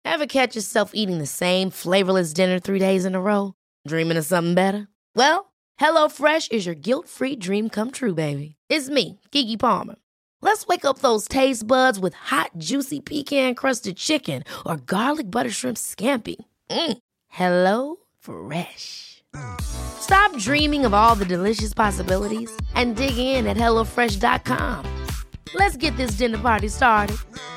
Ever catch yourself eating the same flavorless dinner 3 days in a row? Dreaming of something better? Well, HelloFresh is your guilt-free dream come true, baby. It's me, Keke Palmer. Let's wake up those taste buds with hot, juicy pecan-crusted chicken or garlic butter shrimp scampi. Hello Fresh. Stop dreaming of all the delicious possibilities and dig in at HelloFresh.com. Let's get this dinner party started.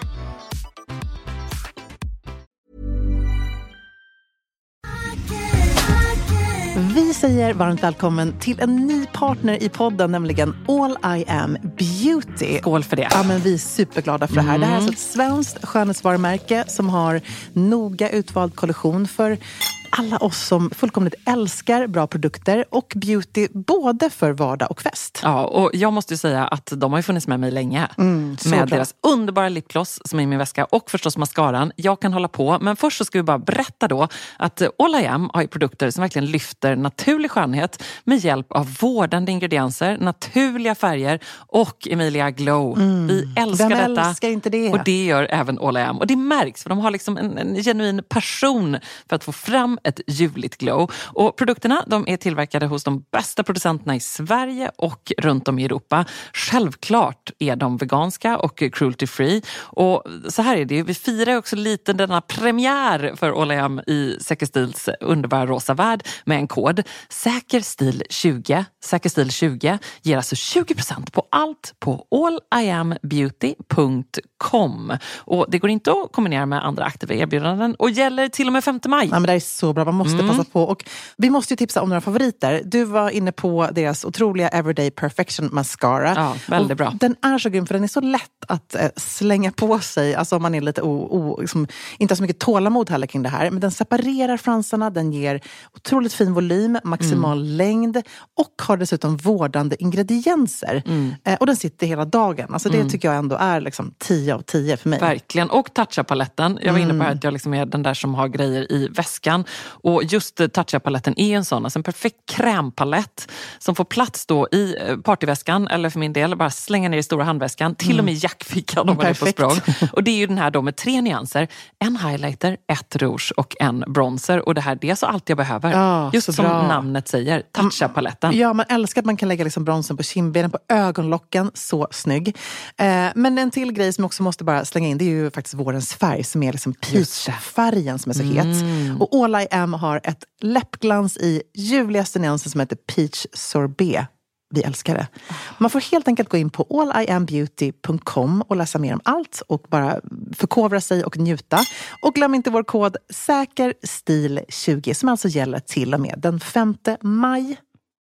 Vi säger varmt välkommen till en ny partner i podden, nämligen All I Am Beauty. Skål för det. Ja, men vi är superglada för det här. Det här är alltså ett svenskt skönhetsvarumärke som har noga utvald kollektion för alla oss som fullkomligt älskar bra produkter och beauty både för vardag och fest. Ja, och jag måste ju säga att de har ju funnits med mig länge. Med deras underbara lipgloss som är i min väska och förstås mascaran. Jag kan hålla på, men först så ska vi bara berätta då att All I Am har ju produkter som verkligen lyfter naturlig skönhet med hjälp av vårdande ingredienser, naturliga färger och Emilia Glow. Vi älskar detta. Vem älskar inte det? Och det gör även All I Am. Och det märks för de har liksom en genuin passion för att få fram ett ljuvligt glow. Och produkterna, de är tillverkade hos de bästa producenterna i Sverige och runt om i Europa. Självklart är de veganska och cruelty free. Och så här är det, vi firar också lite denna premiär för All I Am i Säkerstils underbara rosa värld med en kod. Säkerstil20. Säkerstil20 ger alltså 20% på allt på alliambeauty.com. Och det går inte att kombinera med andra aktiva erbjudanden och gäller till och med 5 maj. Ja, men det är så bra, man måste passa på. Och vi måste ju tipsa om några favoriter. Du var inne på deras otroliga Everyday Perfection Mascara. Ja, väldigt bra. Den är så grym för den är så lätt att slänga på sig. Alltså om man är lite liksom, inte har så mycket tålamod heller kring det här. Men den separerar fransarna, den ger otroligt fin volym, maximal längd och har dessutom vårdande ingredienser. Och den sitter hela dagen. Alltså det tycker jag ändå är liksom 10 av 10 för mig. Verkligen. Och Tatcha-paletten. Jag var inne på att jag liksom är den där som har grejer i väskan. Och just Tatcha-paletten är en sån. Alltså en perfekt krämpalett som får plats då i partyväskan. Eller för min del, bara slänga ner i stora handväskan. Till och med jackfickan om man är på språng. Och det är ju den här då med 3 nyanser. En highlighter, 1 rouge och en bronzer. Och det här, det är så allt jag behöver. Ja, just som namnet säger. Tatcha-paletten. Ja, man älskar att man kan lägga liksom bronzen på kindbenen, på ögonlocken. Så snygg. Men en till grej som också måste bara slänga in, det är ju faktiskt vårens färg som är liksom peach-färgen som är så het. Och All I Am har ett läppglans i ljuvligaste nyansen som heter Peach Sorbet. Vi älskar det. Man får helt enkelt gå in på alliambeauty.com och läsa mer om allt och bara förkovra sig och njuta. Och glöm inte vår kod SÄKERSTIL20 som alltså gäller till och med den 5 maj.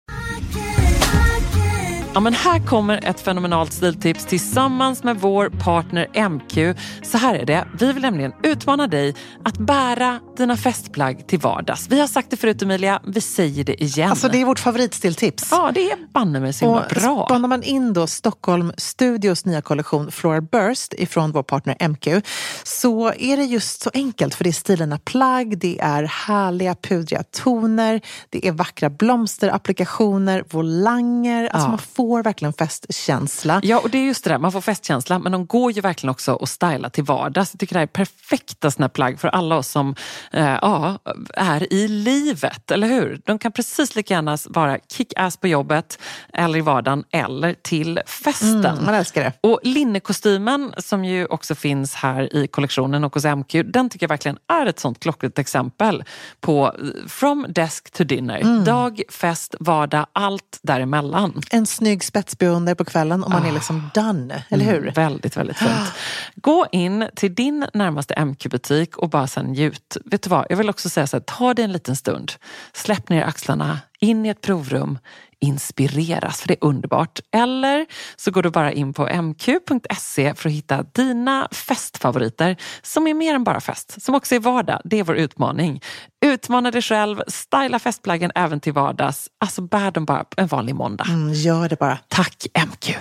Ja, men här kommer ett fenomenalt stiltips tillsammans med vår partner MQ. Så här är det. Vi vill nämligen utmana dig att bära dina festplagg till vardags. Vi har sagt det förut, Emilia. Vi säger det igen. Alltså det är vårt favoritstiltips. Ja, det är banne mig så himla bra. Spanar man in då Stockholm Studios nya kollektion Floral Burst ifrån vår partner MQ, så är det just så enkelt. För det är stilarna plagg, det är härliga pudriga toner, det är vackra blomsterapplikationer, volanger. Alltså man får verkligen festkänsla. Ja, och det är just det där. Man får festkänsla, men de går ju verkligen också att styla till vardags. Jag tycker det här är perfekta såna plagg för alla oss som är i livet, eller hur? De kan precis lika gärna vara kick-ass på jobbet eller i vardagen eller till festen. Man älskar det. Och linnekostymen som ju också finns här i kollektionen och hos MQ, den tycker jag verkligen är ett sånt klockrent exempel på from desk to dinner. Dag, fest, vardag, allt däremellan. En snygg spetsbeonder på kvällen och man är liksom done, eller hur? Väldigt, väldigt fint. Gå in till din närmaste MQ-butik och bara sen njut. Vet du vad, jag vill också säga så här, ta dig en liten stund. Släpp ner axlarna, in i ett provrum, inspireras, för det är underbart. Eller så går du bara in på mq.se för att hitta dina festfavoriter som är mer än bara fest, som också är vardag. Det är vår utmaning. Utmana dig själv, styla festplaggen även till vardags. Alltså bär dem bara en vanlig måndag. Gör det bara. Tack MQ.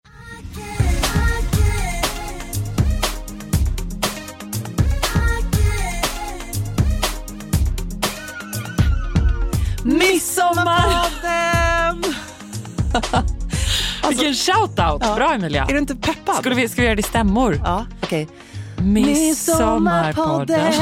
Midsommarpodden! Vilken shoutout! Ja. Bra, Emilia. Är du inte peppad? Ska vi göra det i stämmor? Ja, okej. Midsommarpodden.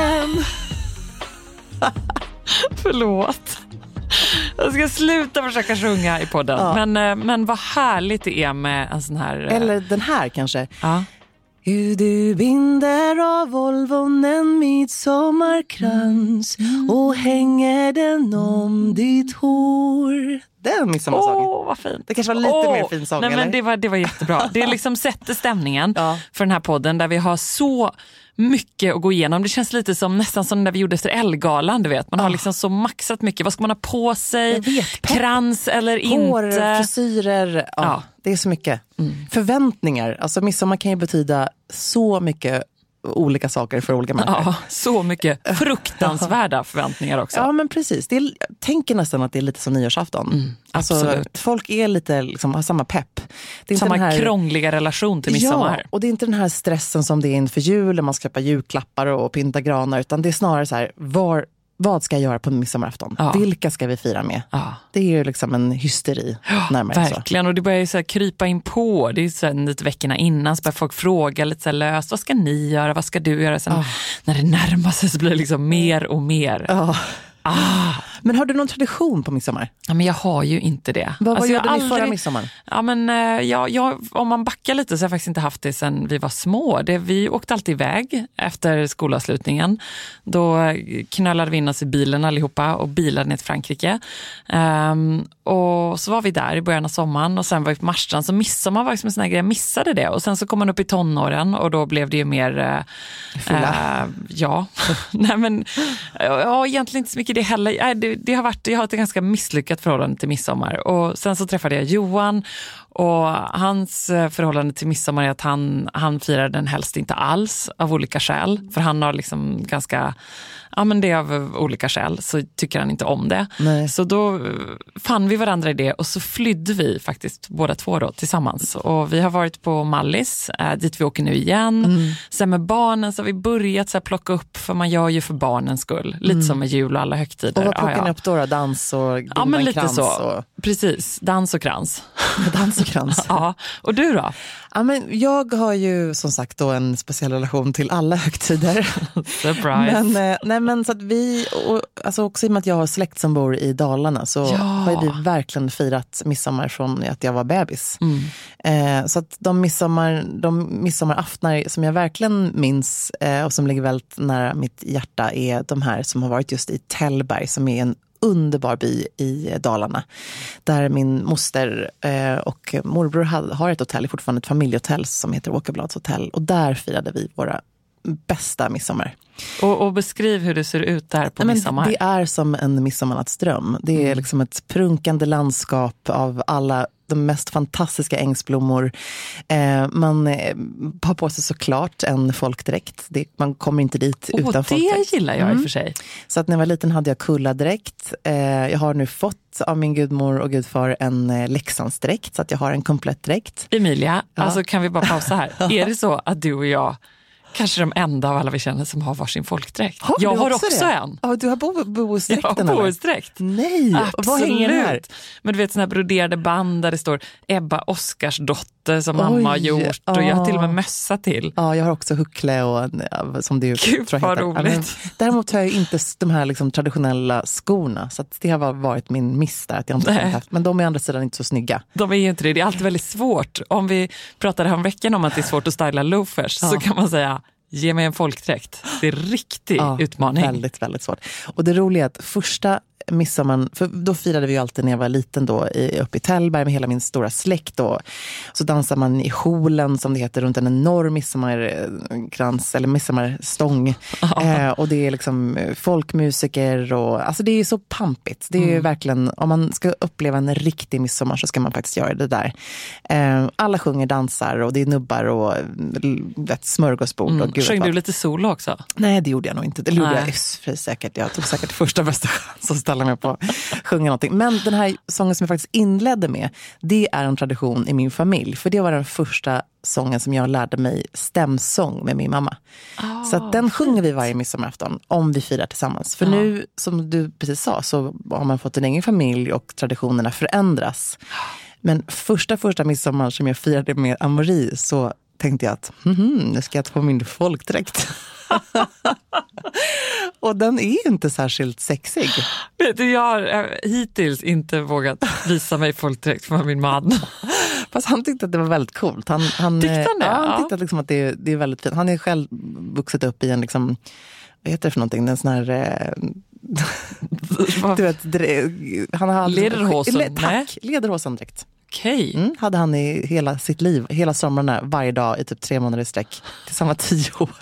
Förlåt. Jag ska sluta försöka sjunga i podden. Ja. Men vad härligt det är med en sån här... Eller den här kanske. Ja. Hur du binder av Volvon en midsommarkrans och hänger den om ditt hår. Den midsommarsången. Vad fint. Det kanske var lite mer fin sång, nej, eller? Men det var jättebra. Det liksom sätter stämningen för den här podden där vi har så mycket att gå igenom. Det känns lite som nästan som när vi gjorde efter Ellegalan, du vet. Man har liksom så maxat mycket. Vad ska man ha på sig? Krans eller hår, inte? frisyrer. Ja. Det är så mycket. Förväntningar. Alltså midsommar kan ju betyda så mycket olika saker för olika människor. Ja, så mycket fruktansvärda förväntningar också. Ja, men precis. Jag tänker nästan att det är lite som nyårsafton. Alltså, folk är lite, liksom, har samma pepp. Det är samma inte den här krångliga relation till midsommar. Ja, och det är inte den här stressen som det är inför jul, man ska köpa julklappar och pynta granar, utan det är snarare så här, vad ska jag göra på midsommarafton? Ja. Vilka ska vi fira med? Ja. Det är ju liksom en hysteri närmare. Verkligen, och det börjar ju så här krypa in på. Det är ju så här lite veckorna innan så börjar folk fråga lite så här löst. Vad ska ni göra? Vad ska du göra? Sen när det närmar sig så blir det liksom mer och mer. Men har du någon tradition på midsommar? Ja, men jag har ju inte det. Vad gjorde ni förra midsommar? Ja, men om man backar lite så har jag faktiskt inte haft det sedan vi var små. Vi åkte alltid iväg efter skolavslutningen. Då knölade vi in oss i bilen allihopa och bilade ner till Frankrike. Och så var vi där i början av sommaren och sen var vi på Marstrand. Så midsommar var liksom en sån här grej, jag missade det. Och sen så kom man upp i tonåren och då blev det ju mer... Nej, men egentligen inte så mycket det heller. Jag har ett ganska misslyckat förhållande till midsommar. Och sen så träffade jag Johan och hans förhållande till midsommar är att han firar den helst inte alls av olika skäl. För han har liksom ganska... Ja, men det av olika skäl så tycker han inte om det. Nej. Så då fann vi varandra i det och så flydde vi faktiskt båda två då tillsammans. Och vi har varit på Mallis, dit vi åker nu igen. Sen med barnen så har vi börjat så här plocka upp, för man gör ju för barnens skull. Lite som med jul och alla högtider. Och vad plockar ni upp då? Dans och ja, men lite krans? Så. Precis, dans och krans. Dans och krans. Ja, och du då? Ja, men jag har ju som sagt då en speciell relation till alla högtider. Surprise. Men så att vi, alltså också i och med att jag har släkt som bor i Dalarna så har vi verkligen firat midsommar från att jag var bebis. Så att de midsommaraftnar som jag verkligen minns och som ligger väldigt nära mitt hjärta är de här som har varit just i Tällberg, som är en underbar by i Dalarna. Där min moster och morbror har ett hotell, fortfarande ett familjehotell som heter Åkerblads hotell. Och där firade vi våra bästa midsommar. Och beskriv hur det ser ut där på midsommar. Det är som en midsommarnattsdröm. Det är liksom ett prunkande landskap av alla de mest fantastiska ängsblommor. Man har på sig såklart en folkdräkt. Man kommer inte dit utan folkdräkt. Det gillar jag i och för sig. Så att när jag var liten hade jag kulladräkt. Jag har nu fått av min gudmor och gudfar en Leksandsdräkt, så att jag har en komplett dräkt. Emilia, alltså kan vi bara pausa här? Är det så att du och jag kanske de enda av alla vi känner som har varsin folkdräkt? Jag har också en. Ja, du har bohusdräkten? Jag har bohusdräkt. Nej, absolut. Vad hänger den här? Men du vet såna här broderade band där det står Ebba Oskarsdotter som mamma har gjort. Och jag har till och med mössa till. Ja, jag har också huckle och som du tror heter. Vad roligt. Däremot har jag inte de här liksom traditionella skorna. Så att det har varit min miss där att jag inte har haft. Men de är andra sidan inte så snygga. De är ju inte det. Det är alltid väldigt svårt. Om vi pratade här om veckan om att det är svårt att styla loafers så kan man säga ge mig en folkdräkt. Det är riktig utmaning. Väldigt, väldigt svårt. Och det roliga är att första midsommar, för då firade vi ju alltid när jag var liten då uppe i Tällberg med hela min stora släkt då. Så dansar man i holen som det heter runt en enorm midsommarkrans eller midsommarstång. Och det är liksom folkmusiker och alltså det är så pampigt. Det är ju verkligen, om man ska uppleva en riktig midsommar så ska man faktiskt göra det där. Alla sjunger, dansar och det är nubbar och ett smörgåsbord. Och sjöng du lite solo också? Nej, det gjorde jag nog inte. Det gjorde jag säkert. Jag tog säkert första bästa chans att ställa mig på att sjunga någonting. Men den här sången som jag faktiskt inledde med, det är en tradition i min familj. För det var den första sången som jag lärde mig stämsång med min mamma. Så att den sjunger vi varje midsommarafton om vi firar tillsammans. För nu, som du precis sa, så har man fått en egen familj och traditionerna förändras. Men första midsommar som jag firade med Amori så tänkte jag att nu ska jag ta på min folkdräkt. Och den är inte särskilt sexig. Vet du, jag har hittills inte vågat visa mig folkdräkt för min man. Fast han tyckte att det var väldigt coolt. Han tyckte han det? Ja, han tyckte att, liksom, att det är väldigt fint. Han är själv vuxit upp i en, liksom, vad heter det för någonting? En sån här... du vet, han har lederhosen? Tack, lederhosandräkt. Okej. Hade han i hela sitt liv, hela somrarna, varje dag i typ 3 månader i sträck. Tills han var 10 år.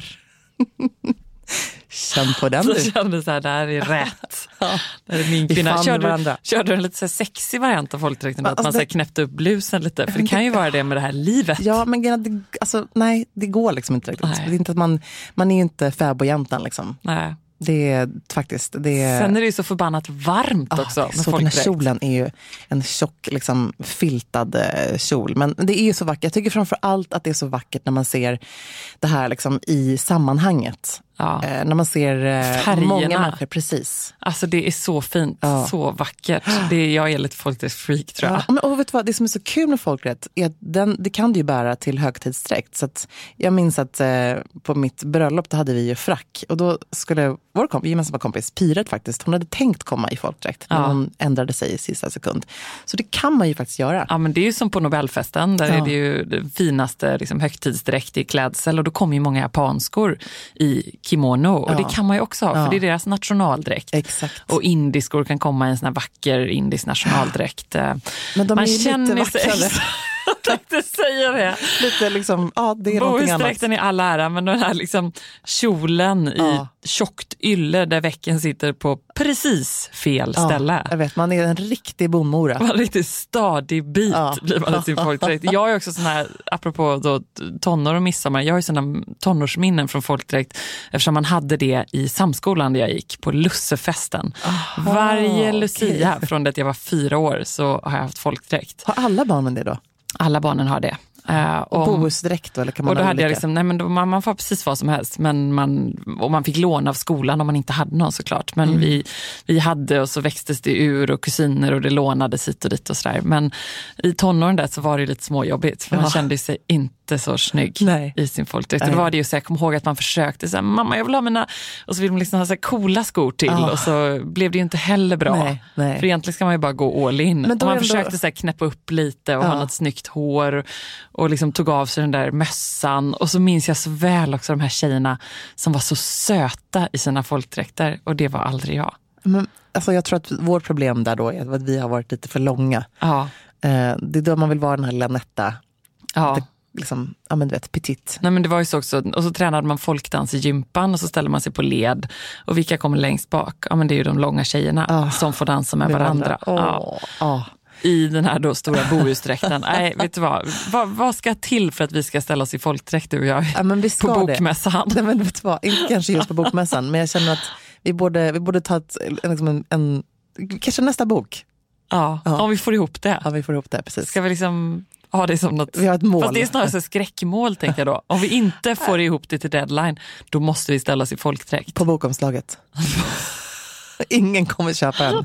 Känn på den. Så kände så här, det här är rätt. Det är min kvinna. Körde du en lite så här sexig variant av folkdräkten? Att man så här knäppte upp blusen lite? För det kan ju vara det med det här livet. Ja, men nej, det går liksom inte riktigt. Det är inte att man är ju inte fäbodjäntan liksom. Nej. Det är faktiskt... Sen är det ju så förbannat varmt också. Så den här kjolen är ju en tjock, liksom, filtad kjol. Men det är ju så vackert. Jag tycker framför allt att det är så vackert när man ser det här liksom i sammanhanget. Ja. När man ser färgerna. Många människor, precis. Alltså det är så fint, så vackert. Jag är lite folkdräktsfreak, tror jag. Ja, och vet du vad, det som är så kul med folkdräkt är att det kan du ju bära till högtidsdräkt. Så att jag minns att på mitt bröllop då hade vi ju frack. Och då skulle vår gemensamma kompis, Piret faktiskt, hon hade tänkt komma i folkdräkt. Men hon ändrade sig i sista sekund. Så det kan man ju faktiskt göra. Ja, men det är ju som på Nobelfesten. Där är det ju det finaste liksom, högtidsdräkt i klädsel. Och då kommer ju många japanskor i kimono. Och det kan man ju också ha, för det är deras nationaldräkt. Exakt. Och indiskor kan komma i en sån här vacker indisk nationaldräkt. Men de man är ju lite vackrare. Jag tänkte säga det. Lite liksom, det är någonting annat. Bohusdräkten är all ära, men den här liksom kjolen i tjockt ylle där väcken sitter på precis fel ställe. Jag vet, man är en riktig bondmora. Man är en riktigt stadig bit blir man i sin folkdräkt. Jag är också sån här, apropå då, tonår och midsommar, jag har ju såna tonårsminnen från folkdräkt eftersom man hade det i samskolan där jag gick på Lussefesten. Varje Lucia från det att jag var 4 år så har jag haft folkdräkt. Har alla barnen det då? Alla barnen har det. Och bohusdräkt då? Eller kan man och då hade jag liksom, nej men då, man får precis vad som helst. Men man fick låna av skolan om man inte hade någon såklart. Men vi hade och så växtes det ur och kusiner och det lånades hit och dit och sådär. Men i tonåren där så var det lite småjobbigt. För man kände sig inte så snygg i sin folkdräkt. Och då var det ju så jag kom ihåg att man försökte så här, mamma jag vill ha mina, och så vill man liksom ha så här coola skor till och så blev det ju inte heller bra. För egentligen ska man ju bara gå all in. Men och man försökte så här knäppa upp lite och ha något snyggt hår och liksom tog av sig den där mössan. Och så minns jag så väl också de här tjejerna som var så söta i sina folkdräkter. Och det var aldrig jag. Men, alltså jag tror att vårt problem där då är att vi har varit lite för långa. Ja. Det är då man vill vara den här Lanetta. Ja. Liksom, ja men du vet, petit. Nej men det var ju så också, och så tränade man folkdans i gympan och så ställde man sig på led. Och vilka kommer längst bak? Ja men det är ju de långa tjejerna som får dansa med varandra. I den här då stora bohusdräkten. Nej, vet du vad ska till för att vi ska ställa oss i folkdräkt du och jag på bokmässan? Nej, men vet du vad, inte kanske just på bokmässan, men jag känner att vi borde ta en kanske nästa bok. Ja, om vi får ihop det. Ja, vi får ihop det, precis. Ska vi liksom ha det som något... Vi har ett mål. Fast det är snarare skräckmål, tänker jag då. Om vi inte får ihop det till deadline, då måste vi ställa oss i folkdräkt. På bokomslaget. Ingen kommer köpa en.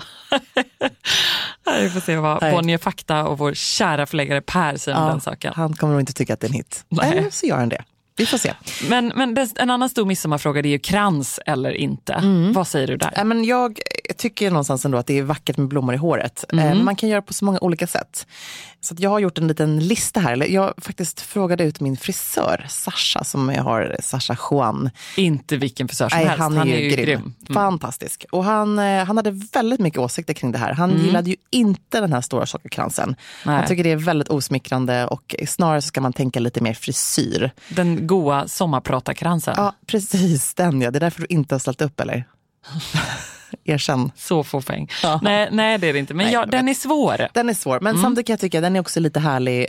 Vi får se vad Bonnier Fakta och vår kära förläggare Per säger om den saken. Han kommer nog inte tycka att det är en hit. Eller så gör han det. Vi får se. Men en annan stor midsommarfråga är ju krans eller inte. Vad säger du där? Men jag tycker någonstans ändå att det är vackert med blommor i håret. Man kan göra på så många olika sätt. Så att jag har gjort en liten lista här. Jag faktiskt frågade ut min frisör, Sasha, som jag har, Sasha Juan. Inte vilken frisör som helst. Han är ju grym. Fantastisk. Och han hade väldigt mycket åsikter kring det här. Han gillade ju inte den här stora sockerkransen. Han tycker det är väldigt osmickrande och snarare så ska man tänka lite mer frisyr. Den goa sommarpratarkransen. Ja, precis den. Ja. Det är därför du inte har ställt upp, eller? Erkänn. Så fåfäng. Ja. Nej, det är det inte. Men den är svår. Den är svår, men samtidigt kan jag tycka att den är också lite härlig.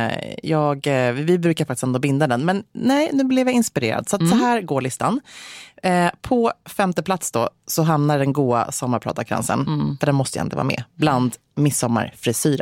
Vi brukar faktiskt ändå binda den. Men nej, nu blev jag inspirerad. Så att så här går listan. På 5:e plats då så hamnar den goa sommarpratarkransen. För den måste ju ändå vara med. Bland midsommarfrisyrer.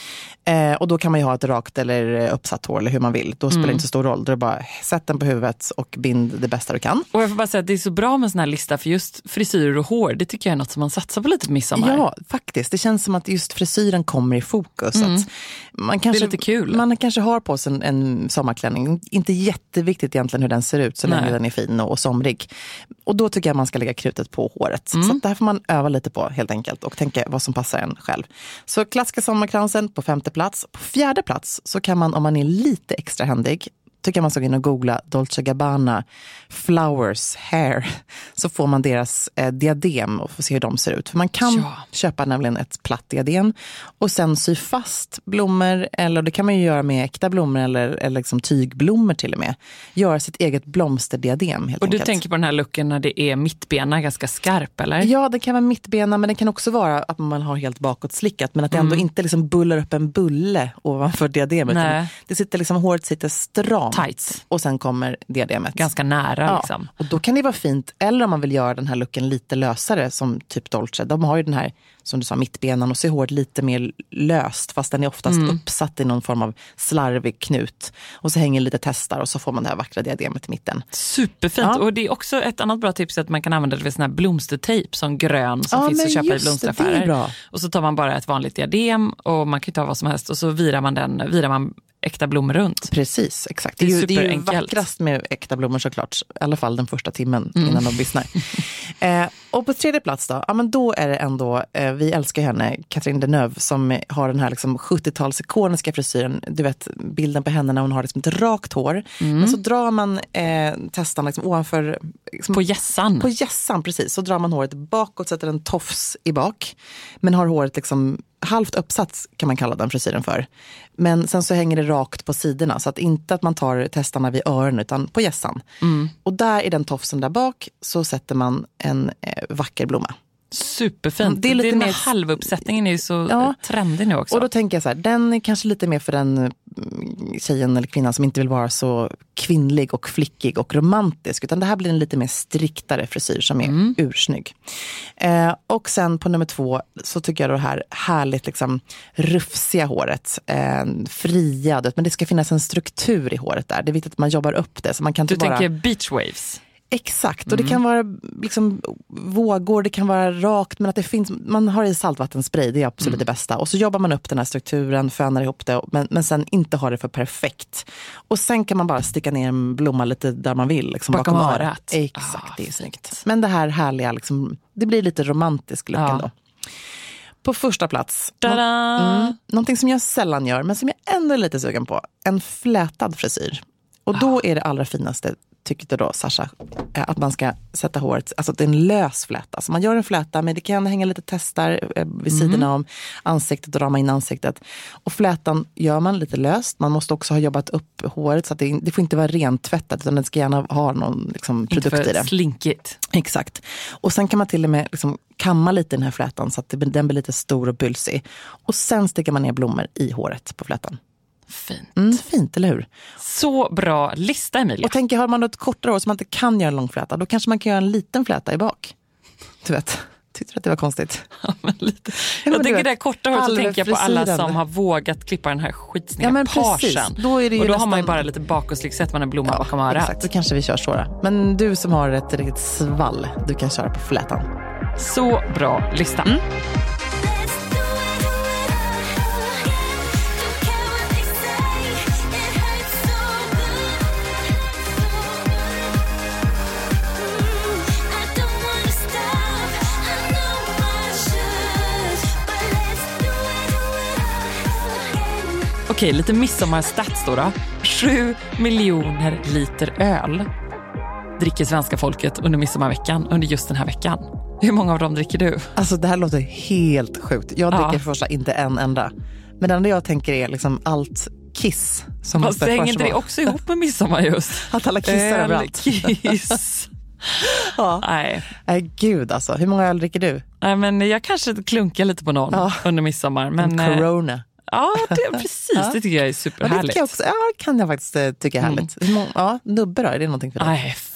Och då kan man ju ha ett rakt eller uppsatt hår eller hur man vill. Då spelar det inte så stor roll. Då är det bara sätt den på huvudet och bind det bästa du kan. Och jag får bara säga att det är så bra med en sån här lista, för just frisyrer och hår, det tycker jag är något som man satsar på lite på midsommar. Ja, faktiskt. Det känns som att just frisyren kommer i fokus. Att man kanske, det är lite kul. Man kanske har på sig en sommarklänning. Inte jätteviktigt egentligen hur den ser ut så länge den är fin och somrig. Och då tycker jag man ska lägga krutet på håret. Så att det här får man öva lite på helt enkelt och tänka vad som passar en själv. Så klassiska sommarkransen på 5:e plats. På 4:e plats så kan man, om man är lite extra händig, tycker man ska gå in och googla Dolce & Gabbana Flowers Hair, så får man deras diadem och får se hur de ser ut. För man kan köpa nämligen ett platt diadem och sen sy fast blommor, eller det kan man ju göra med äkta blommor eller liksom tygblommor till och med. Göra sitt eget blomsterdiadem helt och du enkelt. tänker på den här looken när det är mittbena ganska skarp, eller? Ja, det kan vara mittbena, men det kan också vara att man har helt bakåt slickat, men att det ändå inte liksom bullar upp en bulle ovanför diademet. Det sitter liksom, håret sitter stramt. Tights. Och sen kommer diademet. Ganska nära liksom. Och då kan det vara fint. Eller om man vill göra den här looken lite lösare som typ Dolce. De har ju den här, som du sa, mittbenan och så är håret lite mer löst. Fast den är oftast uppsatt i någon form av slarvig knut. Och så hänger lite testar och så får man det här vackra diademet i mitten. Superfint. Ja. Och det är också ett annat bra tips att man kan använda det vid sån här blomstertejp som grön som finns att köpa i blomsteraffärer. Och så tar man bara ett vanligt diadem och man kan ju ta vad som helst och så virar man äkta blommor runt. Precis, exakt. Det är ju vackrast med äkta blommor såklart. I alla fall den första timmen innan de vissnar. Och på 3:e plats då, men då är det ändå, vi älskar henne, Catherine Deneuve, som har den här liksom 70-tals ikoniska frisyren. Du vet, bilden på henne när hon har liksom ett rakt hår. Men så drar man testarna liksom ovanför... Liksom, på gässan. På gässan, precis. Så drar man håret bakåt, sätter en tofs i bak. Men har håret liksom halvt uppsats kan man kalla den frisyren för. Men sen så hänger det rakt på sidorna. Så att inte att man tar testarna vid öronen utan på gässan. Och där i den tofsen där bak så sätter man en vacker blomma. Superfint. Det är lite mer... halvuppsättningen är ju så trendig nu också. Och då tänker jag så här, den är kanske lite mer för den tjejen eller kvinnan som inte vill vara så kvinnlig och flickig och romantisk. Utan det här blir en lite mer striktare frisyr som är ursnygg. Och sen på nummer 2 så tycker jag det här härligt liksom rufsiga håret. Fria, men det ska finnas en struktur i håret där. Det är viktigt att man jobbar upp det. Så man kan inte tänker beach waves? Exakt, och det kan vara liksom vågor, det kan vara rakt, men att det finns, man har i saltvattenspray, det är absolut det bästa. Och så jobbar man upp den här strukturen, fönar ihop det, men sen inte ha det för perfekt. Och sen kan man bara sticka ner en blomma lite där man vill, liksom bakom örat. Exakt, det är snyggt. Men det här härliga, liksom, det blir lite romantisk look ändå. På första plats, någonting som jag sällan gör, men som jag ändå är lite sugen på, en flätad frisyr. Och då är det allra finaste, tyckte då Sasha, att man ska sätta håret, alltså det är en lös fläta. Så man gör en fläta, men det kan hänga lite testar vid sidorna om ansiktet och rama in ansiktet. Och flätan gör man lite löst. Man måste också ha jobbat upp håret så att det får inte vara rent tvättat, utan det ska gärna ha någon liksom, produkt i det. Inte slinkigt. Exakt. Och sen kan man till och med liksom kamma lite den här flätan så att den blir lite stor och bylsig. Och sen sticker man ner blommor i håret på flätan. Fint. Fint, eller hur? Så bra lista, Emilia. Och tänker, har man ett kortare hår som man inte kan göra en lång fläta, då kanske man kan göra en liten fläta i bak. Du vet, tyckte du att det var konstigt? Ja, men lite. Jag tänker det här korta håret, så tänker jag på alla som har vågat klippa den här skitsnygga parsen. Då är det ju och då nästan... har man ju bara lite bakåtslick, sätter man en blomma bakom örat. Exakt, då kanske vi kör så då. Men du som har ett riktigt svall, du kan köra på flätan. Så bra lista. Okej, lite midsommarstats då. 7 miljoner liter öl dricker svenska folket under midsommarveckan, under just den här veckan. Hur många av dem dricker du? Alltså det här låter helt sjukt. Jag dricker första inte en enda. Men det enda jag tänker är liksom allt kiss. Som måste hänger inte det också ihop med midsommar just? Att alla kissar överallt. Kiss. Nej, gud alltså. Hur många öl dricker du? Nej, men jag kanske klunkar lite på någon under midsommar. Men corona. Ja, precis. Det tycker jag är superhärligt. Det kan jag faktiskt tycka är härligt. Nubbe då, är det någonting för dig? Nej,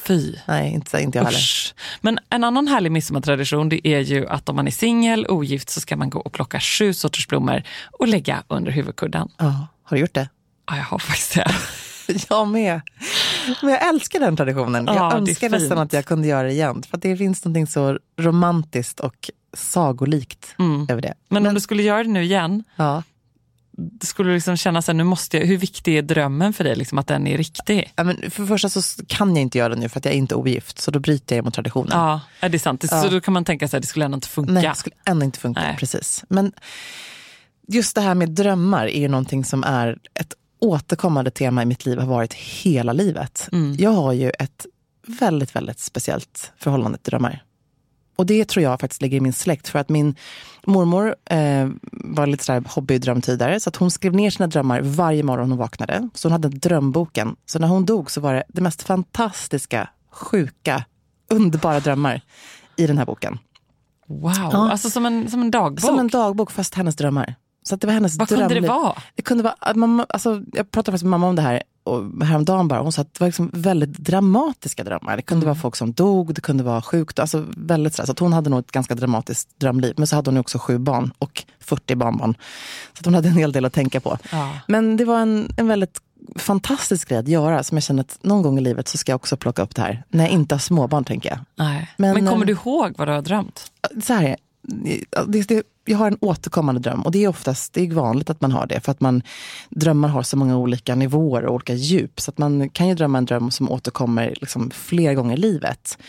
Fy. Nej, inte jag heller. Usch. Men en annan härlig midsommartradition, det är ju att om man är singel, ogift, så ska man gå och plocka 7 sorters blommor och lägga under huvudkudden. Ja, har du gjort det? Ja, jag har faktiskt det. Jag med. Men jag älskar den traditionen. Jag önskar nästan att jag kunde göra det igen. För att det finns något så romantiskt och sagolikt över det. Men om du skulle göra det nu igen, skulle du liksom känna sig, hur viktig är drömmen för dig, liksom, att den är riktig? Ja, men för det första så kan jag inte göra det nu för att jag är inte ogift. Så då bryter jag mot traditionen. Ja, är det sant? Så då kan man tänka sig att det skulle ändå inte funka. Nej, det skulle ändå inte funka, precis. Men just det här med drömmar är ju någonting som är ett återkommande tema i mitt liv, har varit hela livet. Jag har ju ett väldigt, väldigt speciellt förhållande till drömmar. Och det tror jag faktiskt ligger i min släkt, för att min mormor var lite sådär hobbydrömtidare, så att hon skrev ner sina drömmar varje morgon hon vaknade. Så hon hade drömboken. Så när hon dog så var det mest fantastiska, sjuka, underbara drömmar i den här boken. Wow, alltså som en dagbok? Som en dagbok, fast hennes drömmar. Så att det var hennes Vad kunde det vara? Det kunde vara, mamma, alltså, jag pratade faktiskt med mamma om det här och häromdagen bara. Hon sa att det var liksom väldigt dramatiska drömmar. Det kunde vara folk som dog, det kunde vara sjukt. Alltså väldigt så att hon hade nog ett ganska dramatiskt drömliv. Men så hade hon också 7 barn och 40 barnbarn. Så att hon hade en hel del att tänka på. Ja. Men det var en väldigt fantastisk grej att göra, som jag känner att någon gång i livet så ska jag också plocka upp det här. När jag inte har småbarn, tänker jag. Nej. Men kommer du ihåg vad du har drömt? Så här, jag har en återkommande dröm, och det är vanligt att man har det, för att drömmar har så många olika nivåer och olika djup, så att man kan ju drömma en dröm som återkommer liksom flera gånger i livet.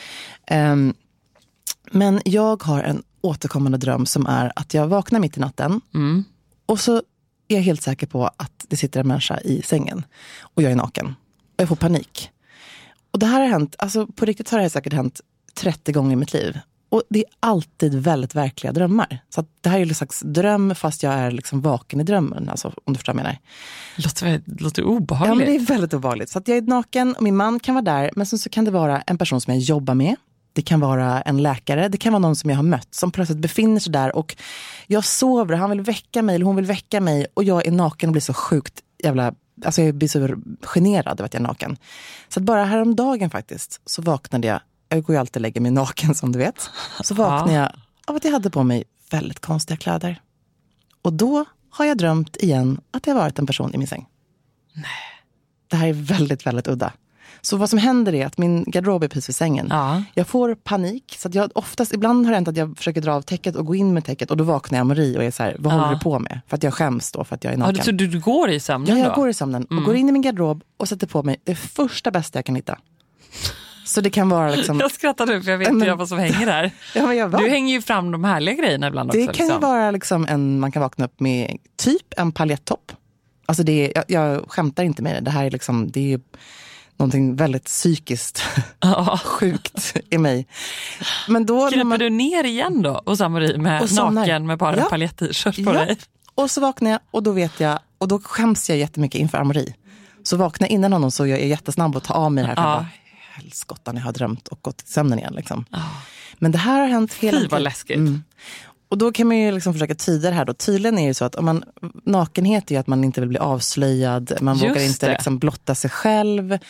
Men jag har en återkommande dröm som är att jag vaknar mitt i natten och så är jag helt säker på att det sitter en människa i sängen och jag är naken och jag får panik. Och det här har hänt, alltså på riktigt har det säkert hänt 30 gånger i mitt liv. Och det är alltid väldigt verkliga drömmar. Så att det här är en slags dröm fast jag är liksom vaken i drömmen. Alltså, om du förstår vad jag menar. Låter obehagligt. Ja, men det är väldigt obehagligt. Så att jag är naken och min man kan vara där. Men så kan det vara en person som jag jobbar med. Det kan vara en läkare. Det kan vara någon som jag har mött som plötsligt befinner sig där. Och jag sover och han vill väcka mig eller hon vill väcka mig. Och jag är naken och blir så sjukt jävla... Alltså jag blir så generad av att jag är naken. Så att bara häromdagen faktiskt så vaknade jag går ju alltid och lägger mig naken, som du vet. Så vaknade jag av att jag hade på mig väldigt konstiga kläder. Och då har jag drömt igen att jag varit en person i min säng. Nej. Det här är väldigt, väldigt udda. Så vad som händer är att min garderob är precis vid sängen. Ja. Jag får panik. Så att jag ibland har det hänt att jag försöker dra av täcket och gå in med täcket. Och då vaknar jag Marie och är så här, vad håller du på med? För att jag skäms då, för att jag är naken. Ja, så du går i sömnen då? Ja, jag går i sömnen. Och går in i min garderob och sätter på mig det första bästa jag kan hitta. Så det kan vara liksom... Jag skrattar nu för jag vet inte vad som hänger där. Ja, men du hänger ju fram de härliga grejerna ibland också. Det kan ju vara liksom man kan vakna upp med typ en paljettopp. Alltså jag skämtar inte med det. Det här är liksom, det är någonting väldigt psykiskt sjukt i mig. Men då kryper du ner igen då och Marie med naken med bara en paljettt-shirt på dig? Och så vaknar jag och då vet jag, och då skäms jag jättemycket inför Marie. Så vaknar jag innan honom så jag är jättesnabb att ta av mig det här. Helskottan, jag har drömt och gått till sömnen igen liksom. Men det här har hänt hela tiden. Fy vad läskigt. Och då kan man ju liksom försöka tyda det här då. Tydligen är det så att nakenhet är ju att man inte vill bli avslöjad. Man vågar inte liksom blotta sig själv.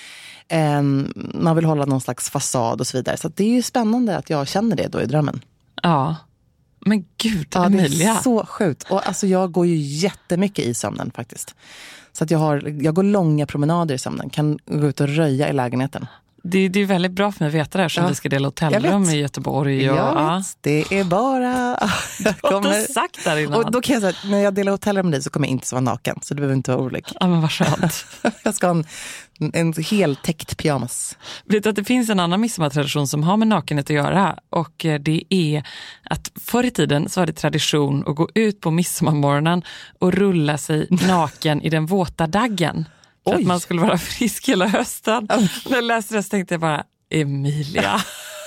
Man vill hålla någon slags fasad och så vidare. Så att det är ju spännande att jag känner det då i drömmen. Ja. Men gud, Emilia. Det är så sjukt. Och alltså jag går ju jättemycket i sömnen faktiskt. Så att jag går långa promenader i sömnen. Kan gå ut och röja i lägenheten. Det är väldigt bra för mig att veta det här, som vi ska dela hotellrum i Göteborg. Jag vet. Det är bara... Jag sagt där innan. Och då kan jag säga att när jag delar hotellrum med dig så kommer jag inte vara naken. Så du behöver inte vara orolig. Ja, men vad skönt. Jag ska ha en heltäckt pyjamas. Vet du att det finns en annan midsommartradition som har med nakenhet att göra? Och det är att förr i tiden så var det tradition att gå ut på midsommarmorgonen och rulla sig naken i den våta daggen. För att man skulle vara frisk hela hösten. När jag läste det så tänkte jag bara, Emilia.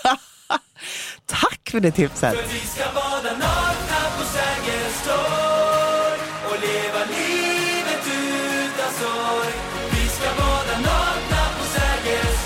Tack för det tipset. För vi ska bada nakna på Sergels torg och leva livet utan sorg. Vi ska bada nakna på Sergels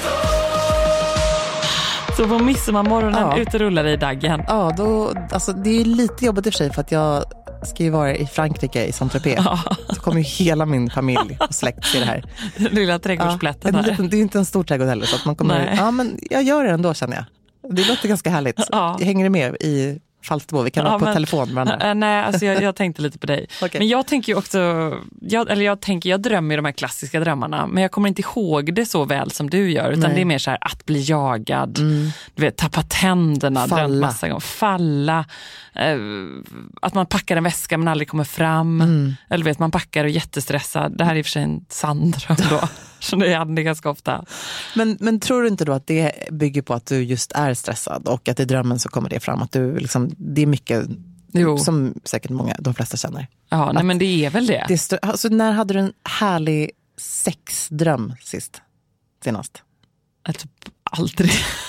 torg. Så på midsommarmorgonen ute och rullar i daggen. Ja, alltså, det är lite jobbigt i sig för att jag ska ju vara i Frankrike i Saint-Tropez. Så kommer ju hela min familj och släkt till det här. Den lilla trädgårdsplätten där. Det är ju inte en stor trädgård heller, så att man kommer... Ja, men jag gör det ändå, känner jag. Det låter ganska härligt. Jag hänger med i Falsterbo. Vi kan vara på telefon med varandra. Nej, alltså jag tänkte lite på dig. Okay. Men jag tänker ju också... Jag drömmer ju de här klassiska drömmarna. Men jag kommer inte ihåg det så väl som du gör. Utan det är mer så här att bli jagad. Du vet, tappa tänderna. Falla. Att man packar en väska men aldrig kommer fram. Eller vet, man packar och är jättestressad. Det här är i och för sig en sann dröm då. Så det händer ganska ofta. Men tror du inte då att det bygger på att du just är stressad och att i drömmen så kommer det fram att du liksom, det är mycket som säkert de flesta känner. Ja, nej, men det är väl det. Alltså, när hade du en härlig sexdröm senast? Typ aldrig.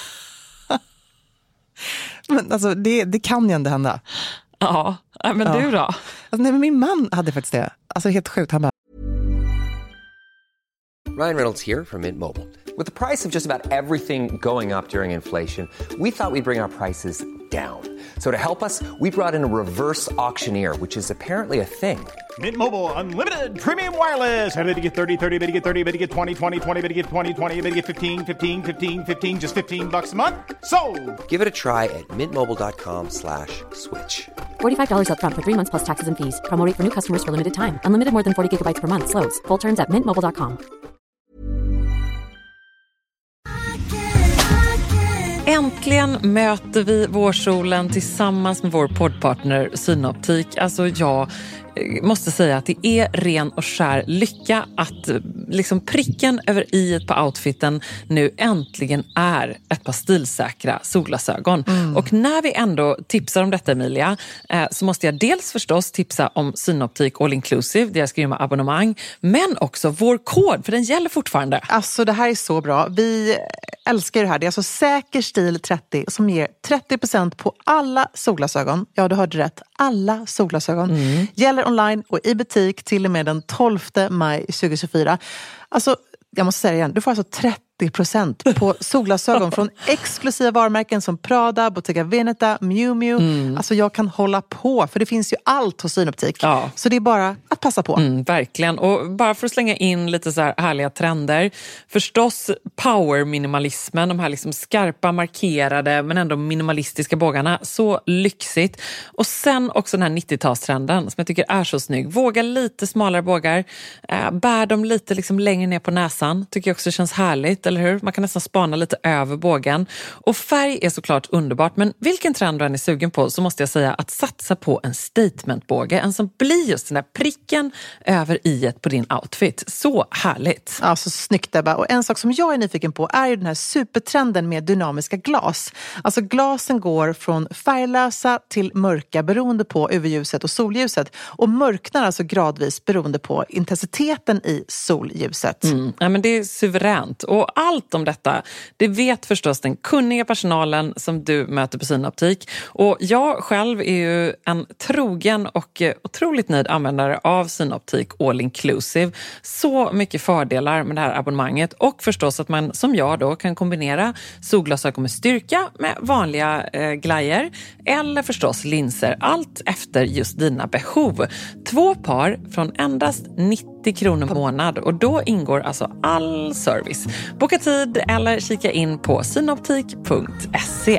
Men alltså det kan ju ändå hända. Ja, men du då? Alltså, nej, men min man hade faktiskt det. Alltså helt sjukt, han bara... Ryan Reynolds here from Mint Mobile. With the price of just about everything going up during inflation, we thought we'd bring our prices down. So to help us, we brought in a reverse auctioneer, which is apparently a thing. Mint Mobile Unlimited Premium Wireless. How to get 30, 30, bit to get 30, bit to get 20, 20, 20, bit to get 20, 20, bit to get 15, 15, 15, 15, just $15 a month? Sold! Give it a try at mintmobile.com/switch. $45 up front for 3 months plus taxes and fees. Promo rate for new customers for limited time. Unlimited more than 40 gigabytes per month. Slows full terms at mintmobile.com. Äntligen möter vi vårsolen tillsammans med vår poddpartner Synoptik. Alltså jag måste säga att det är ren och skär lycka att liksom pricken över i på outfiten nu äntligen är ett par stilsäkra solglasögon. Och när vi ändå tipsar om detta, Emilia, så måste jag dels förstås tipsa om Synoptik All Inclusive, deras grymma abonnemang, men också vår kod, för den gäller fortfarande. Alltså det här är så bra. Vi älskar det här. Det är alltså Säker stil 30 som ger 30% på alla solglasögon. Ja, du hörde rätt. Alla solglasögon. Gäller online och i butik till och med den 12 maj 2024. Alltså, jag måste säga igen, du får alltså 30% på solglasögon från exklusiva varumärken som Prada, Bottega Veneta, Miu Miu. Alltså jag kan hålla på, för det finns ju allt hos Synoptik. Ja. Så det är bara att passa på. Verkligen. Och bara för att slänga in lite så här härliga trender. Förstås power-minimalismen, de här liksom skarpa, markerade men ändå minimalistiska bågarna. Så lyxigt. Och sen också den här 90-talstrenden som jag tycker är så snygg. Våga lite smalare bågar. Bär dem lite liksom längre ner på näsan. Tycker jag också känns härligt. Eller hur? Man kan nästan spana lite över bågen. Och färg är såklart underbart, men vilken trend du än är sugen på så måste jag säga att satsa på en statementbåge. En som blir just den där pricken över i-et på din outfit. Så härligt. Ja, så snyggt Ebba. Och en sak som jag är nyfiken på är ju den här supertrenden med dynamiska glas. Alltså glasen går från färglösa till mörka beroende på UV-ljuset och solljuset. Och mörknar alltså gradvis beroende på intensiteten i solljuset. Ja, men det är suveränt. Och allt om detta, det vet förstås den kunniga personalen som du möter på Synoptik. Och jag själv är ju en trogen och otroligt nöjd användare av Synoptik All Inclusive. Så mycket fördelar med det här abonnemanget. Och förstås att man som jag då kan kombinera solglasögon med styrka med vanliga glajer. Eller förstås linser. Allt efter just dina behov. 2 par från endast 90 kronor per månad. Och då ingår alltså all service. Boka tid eller kika in på synoptik.se.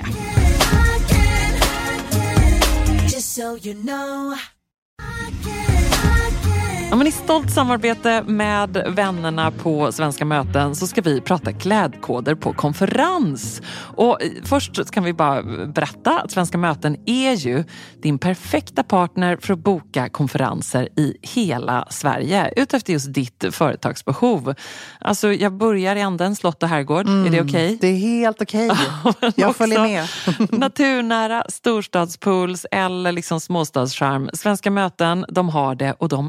Ja, men i stolt samarbete med vännerna på Svenska möten så ska vi prata klädkoder på konferens. Och först kan vi bara berätta att Svenska möten är ju din perfekta partner för att boka konferenser i hela Sverige utefter just ditt företagsbehov. Alltså jag börjar i änden slott och herrgård. Är det okej? Det är helt okej. Jag följer med. Naturnära storstadspools eller liksom småstadscharm. Svenska möten, de har det och de kan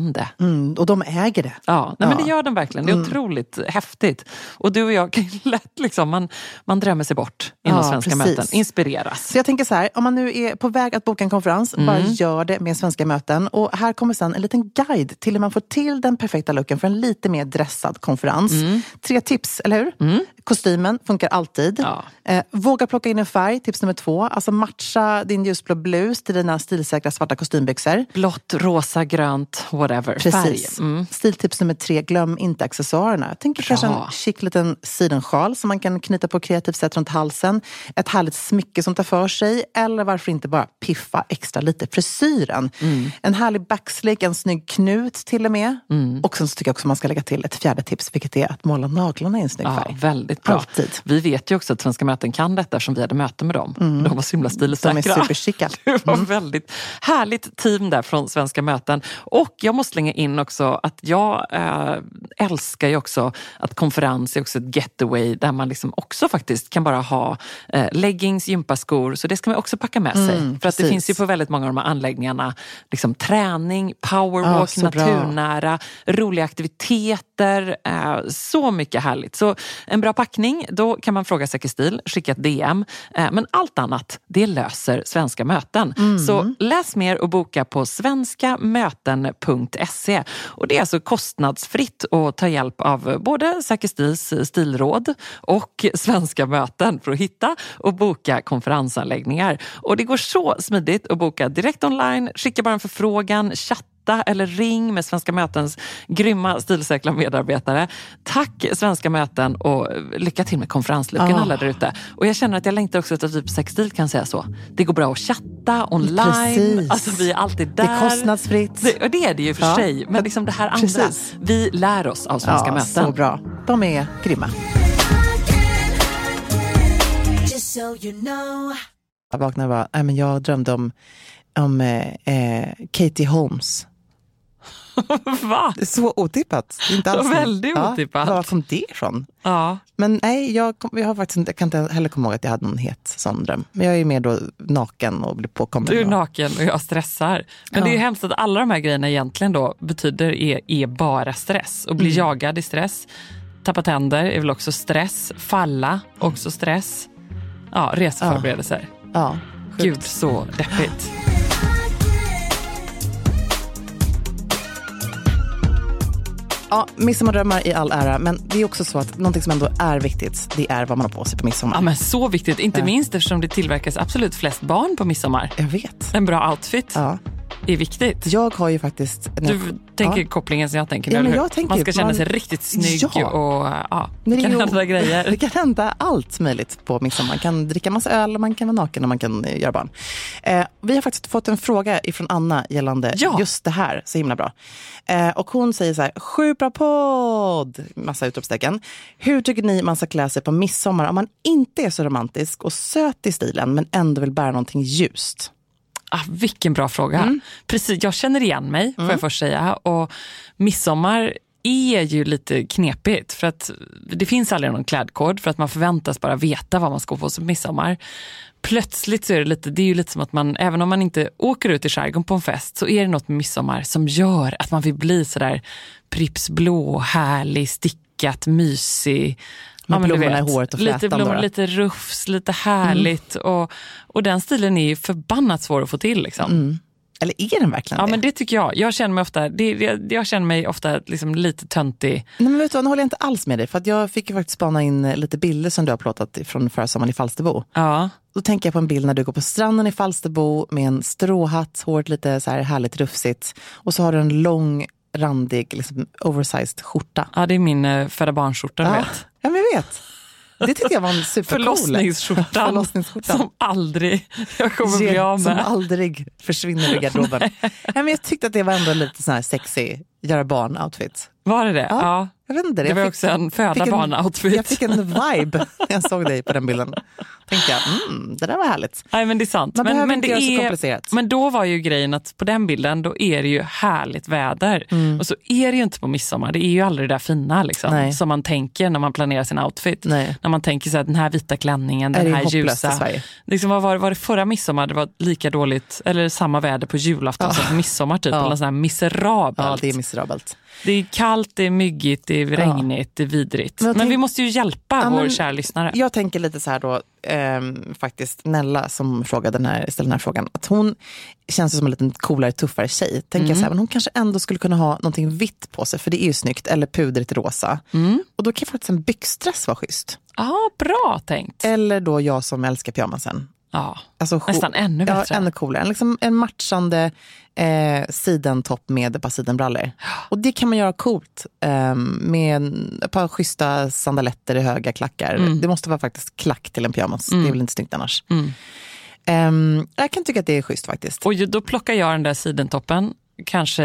kan det. Och de äger det. Ja, men det gör de verkligen. Det är otroligt häftigt. Och du och jag kan lätt liksom, man drömmer sig bort inom svenska möten. Inspireras. Så jag tänker så här, om man nu är på väg att boka en konferens, bara gör det med svenska möten. Och här kommer sen en liten guide till hur man får till den perfekta looken för en lite mer dressad konferens. 3 tips, eller hur? Kostymen funkar alltid. Ja. Våga plocka in en färg, tips nummer 2. Alltså matcha din ljusblå blus till dina stilsäkra svarta kostymbyxor. Blått, rosa, grönt, whatever. Precis. Färg. Stiltips nummer 3, glöm inte accessoarerna. Jag tänker kanske en chic liten sidensjal som man kan knyta på kreativt sätt runt halsen. Ett härligt smycke som tar för sig. Eller varför inte bara piffa extra lite frisyren. En härlig backslick, en snygg knut till och med. Och sen så tycker jag också man ska lägga till ett 4:e tips, vilket är att måla naglarna i en snygg färg. Väldigt bra. Alltid. Vi vet ju också att Svenska möten kan detta som vi hade möte med dem. De var så himla stilsäkra. De är superchicka. Det var väldigt härligt team där från Svenska möten. Och jag måste slänga in också att jag älskar ju också att konferens är också ett getaway där man liksom också faktiskt kan bara ha leggings, gympaskor. Så det ska man också packa med sig. För att det finns ju på väldigt många av de här anläggningarna liksom träning, powerwalk, naturnära, roliga aktiviteter. Så mycket härligt. Så en bra packning, då kan man fråga Säker Stil, skicka ett DM. Men allt annat, det löser Svenska möten. Så läs mer och boka på svenskamöten.se. Och det är alltså kostnadsfritt att ta hjälp av både Säker Stils stilråd och Svenska möten för att hitta och boka konferensanläggningar. Och det går så smidigt att boka direkt online, skicka bara en förfrågan, chatta eller ring med Svenska mötens grymma stilsäkra medarbetare. Tack Svenska möten och lycka till med konferenslucken alla där ute. Och jag känner att jag längtar också att typ Säker Stil kan säga så. Det går bra att chatta online. Precis. Alltså vi är alltid där. Det är kostnadsfritt. Det är det ju för sig. Men liksom det här andra. Vi lär oss av Svenska möten. Så bra. De är grymma. Jag vaknade och bara, men jag drömde om Katie Holmes. Va? Det är så otippat. Det är inte alls väldigt otippat. Var kom det ifrån? Ja. Men nej, jag har faktiskt inte, jag kan inte heller komma ihåg att jag hade någon het sån dröm. Men jag är mer då naken och blir påkommen. Du är naken och jag stressar. Men det är ju hemskt att alla de här grejerna egentligen då betyder är bara stress. Och bli jagad i stress. Tappa tänder är väl också stress. Falla, också stress. Ja, reseförberedelser. Ja. Gud, så deppigt. Ja, midsommardrömmar i all ära. Men det är också så att någonting som ändå är viktigt, det är vad man har på sig på midsommar. Ja, men så viktigt. Inte minst eftersom det tillverkas absolut flest barn på midsommar. Jag vet. En bra outfit är viktigt. Jag har ju faktiskt... Du tänker kopplingen som jag tänker. Ja, men jag tänker man ska känna sig riktigt snygg och det kan hända grejer. Det kan hända allt möjligt på midsommar. Man kan dricka massa öl, man kan vara naken och man kan göra barn. Vi har faktiskt fått en fråga ifrån Anna gällande just det här. Så himla bra. Och hon säger så här: sjukt bra podd! Massa utropstecken. Hur tycker ni man ska klä sig på midsommar om man inte är så romantisk och söt i stilen men ändå vill bära någonting ljust? Vilken bra fråga. Precis, jag känner igen mig, får jag först säga. Och midsommar är ju lite knepigt för att det finns aldrig någon klädkod för att man förväntas bara veta vad man ska få som midsommar. Plötsligt så är det är ju lite som att man, även om man inte åker ut i skärgården på en fest, så är det något med midsommar som gör att man vill bli sådär pripsblå, härlig, stickat, mysig. Med blommorna i håret och flätan. Lite blommor, lite rufs, lite härligt. Och den stilen är ju förbannat svår att få till liksom. Eller är den verkligen det? Men det tycker jag. Jag känner mig ofta liksom lite töntig. Nej, men vet du, nu håller jag inte alls med dig. För att jag fick ju faktiskt spana in lite bilder som du har plåtat från förra sommaren i Falsterbo. Ja. Då tänker jag på en bild när du går på stranden i Falsterbo med en stråhatt, håret lite så här härligt rufsigt. Och så har du en lång, randig, liksom oversized skjorta. Ja, det är min födda barnskjorta, du vet. Ja, men jag vet. Det tyckte jag var en supercool. Förlossningsskjortan. Som aldrig jag kommer bli av med. Som aldrig försvinner i garderoben. Men jag tyckte att det var ändå lite sån här sexy göra barn-outfit. Var det det? Ja. Jag vet inte. Det var också en föda barn-outfit. Jag fick en vibe när jag såg dig på den bilden. Tänkte jag, det där var härligt. Nej, men det är sant. Men det är så komplicerat. Men då var ju grejen att på den bilden då är det ju härligt väder. Och så är det ju inte på midsommar. Det är ju aldrig det där fina liksom, som man tänker när man planerar sin outfit. Nej. När man tänker så här, den här vita klänningen, den här ljusa. Liksom, var det förra midsommar? Det var lika dåligt, eller samma väder på julafton som på midsommar typ. Eller sån här miserabelt. Ja, det är miserabelt. Det är kallt, det är myggigt, det är regnigt, det är vidrigt. Men vi måste ju hjälpa vår kära lyssnare. Jag tänker lite så här då, faktiskt Nella som ställde den här frågan, att hon känns som en liten coolare, tuffare tjej. Tänker jag så här, men hon kanske ändå skulle kunna ha någonting vitt på sig, för det är ju snyggt, eller pudrigt rosa. Och då kan faktiskt en byxdress vara schysst. Ja, bra tänkt. Eller då jag som älskar pyjamasen. Ja, alltså, nästan ännu bättre. Ja, ännu coolare. Liksom en matchande sidentopp med ett par sidenbrallor. Och det kan man göra coolt med ett par schyssta sandaletter i höga klackar. Det måste vara faktiskt klack till en pyjamas. Det är väl inte snyggt annars. Jag kan tycka att det är schysst faktiskt. Och då plockar jag den där sidentoppen kanske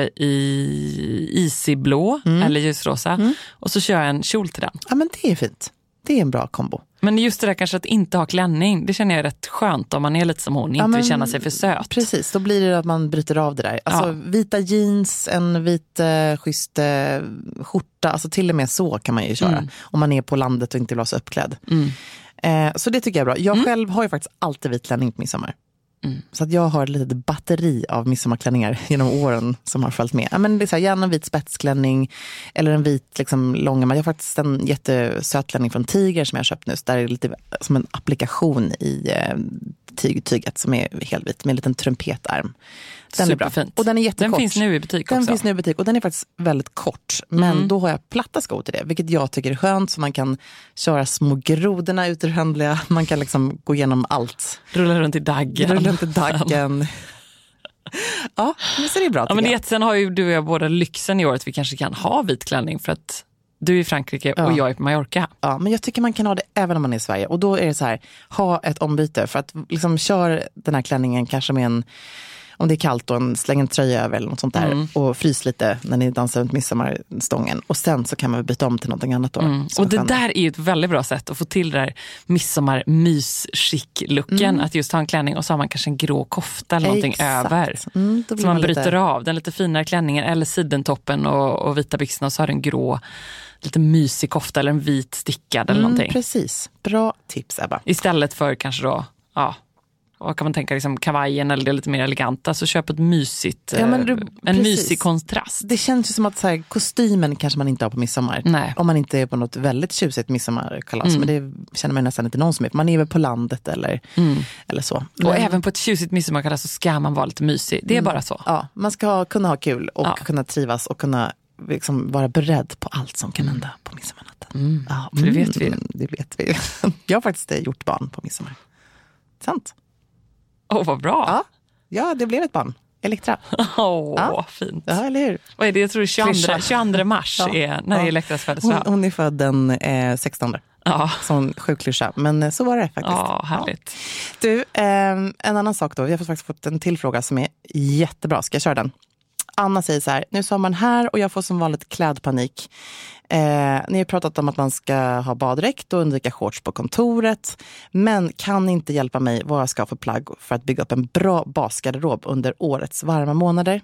i isigblå eller ljusrosa. Och så kör jag en kjol till den. Ja, men det är fint. Det är en bra kombo. Men just det där kanske att inte ha klänning, det känner jag rätt skönt om man är lite som hon, inte vill känna sig för söt. Precis, då blir det att man bryter av det där. Alltså vita jeans, en vit schysst skjorta, alltså till och med så kan man ju köra. Om man är på landet och inte vill vara så uppklädd. Så det tycker jag är bra. Jag själv har ju faktiskt alltid vit klänning på midsommar. Så att jag har ett litet batteri av midsommarklänningar genom åren som har följt med. Ja, men det är så här, gärna en vit spetsklänning eller en vit liksom, långa. Jag har faktiskt en jättesöt klänning från Tiger som jag har köpt nu. Där är det lite som en applikation i tyget som är helt vit med en liten trumpetarm. Den är bra. Och den är jättekort. Den finns nu i butik också. Den finns nu i butik och den är faktiskt väldigt kort. Men då har jag platta skor till det, vilket jag tycker är skönt. Så man kan köra små grodorna ut ur händliga. Man kan liksom gå igenom allt. Rulla runt i daggen. Ja, men så är det bra. Ja, men sen har ju du och jag båda lyxen i år att vi kanske kan ha vit klänning för att du är i Frankrike och jag är på Mallorca. Ja, men jag tycker man kan ha det även om man är i Sverige. Och då är det så här, ha ett ombyte för att liksom kör den här klänningen kanske med om det är kallt och släng en tröja över eller något sånt där och frys lite när ni dansar runt midsommarstången. Och sen så kan man byta om till någonting annat då. Och det där är ju ett väldigt bra sätt att få till det där midsommar-mys-chic-looken. Att just ha en klänning och så har man kanske en grå kofta eller någonting över. Så man bryter av den lite finare klänningen eller sidentoppen och vita byxorna och så har du en grå lite mysig kofta eller en vit stickad eller någonting. Precis. Bra tips, Ebba. Istället för kanske då, vad kan man tänka, liksom kavajen eller det lite mer eleganta, så köp ett mysigt, en mysig kontrast. Det känns ju som att så här, kostymen kanske man inte har på midsommar. Nej. Om man inte är på något väldigt tjusigt midsommarkalas. Men det känner man nästan inte någon som är. Man är väl på landet eller så. Och även på ett tjusigt midsommarkalas så ska man vara lite mysig. Det är bara så. Ja, man ska kunna ha kul och kunna trivas och kunna liksom vara beredd på allt som kan hända på midsommarnatten. För det vet vi. Det vet vi. Jag har faktiskt gjort barn på midsommar. Sant. Vad bra. Ja, det blev ett barn. Elektra. Fint. Ja, eller hur? Vad är det? Jag tror 22 mars är när är Elektras födelsedag. Hon är född den 16. Som sjukklyscha. Men så var det faktiskt. Ja, härligt. Du, en annan sak då. Vi har faktiskt fått en till fråga som är jättebra. Ska jag köra den? Anna säger så här, nu är man här och jag får som vanligt klädpanik. Ni har pratat om att man ska ha baddräkt och undvika shorts på kontoret. Men kan inte hjälpa mig vad jag ska ha för plagg för att bygga upp en bra basgarderob under årets varma månader.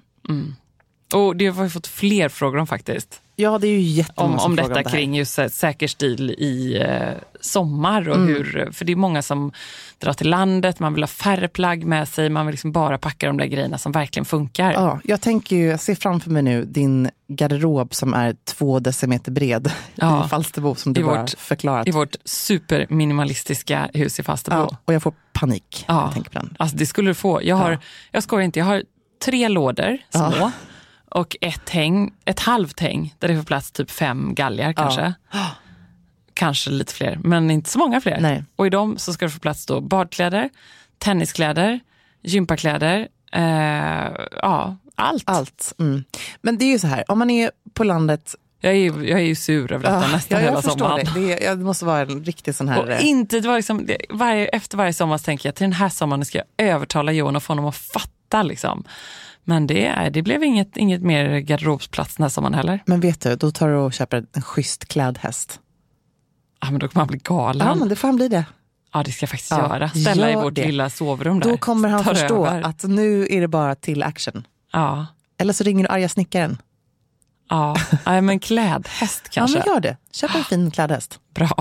Och det har vi fått fler frågor om faktiskt. Ja, det är ju jättemånga om detta kring just säker stil i sommar och hur, för det är många som drar till landet, man vill ha färre plagg med sig, man vill liksom bara packa de där grejerna som verkligen funkar. Ja, jag ser framför mig nu din garderob som är 2 decimeter bred i Falsterbo som du bara förklarat. I vårt superminimalistiska hus i Falsterbo. Ja, och jag får panik när jag tänker på den. Alltså det skulle du få. Jag skojar inte, jag har 3 lådor små. Och ett halvt häng där det får plats typ 5 galgar kanske. Kanske lite fler, men inte så många fler. Nej. Och i dem så ska det få plats då badkläder, tenniskläder, gympakläder, allt. Men det är ju så här, om man är på landet. Jag är ju sur över detta nästan hela sommaren. Det måste vara en riktig sån här. Och inte, det var liksom, efter varje sommar tänker jag till den här sommaren ska jag övertala Johan och få honom att fatta hitta liksom. Men det blev inget mer garderobsplats den här sommaren heller. Men vet du, då tar du och köper en schysst klädhäst. Ja, men då kommer han bli galen. Ja, men det får han bli det. Ja, det ska jag faktiskt göra. Ställa i vårt lilla sovrum där. Då kommer han förstå över. att nu är det bara till action. Ja. Eller så ringer du arga snickaren. Ja, men klädhäst kanske. Ja, men gör det. Köp en fin klädhäst. Bra.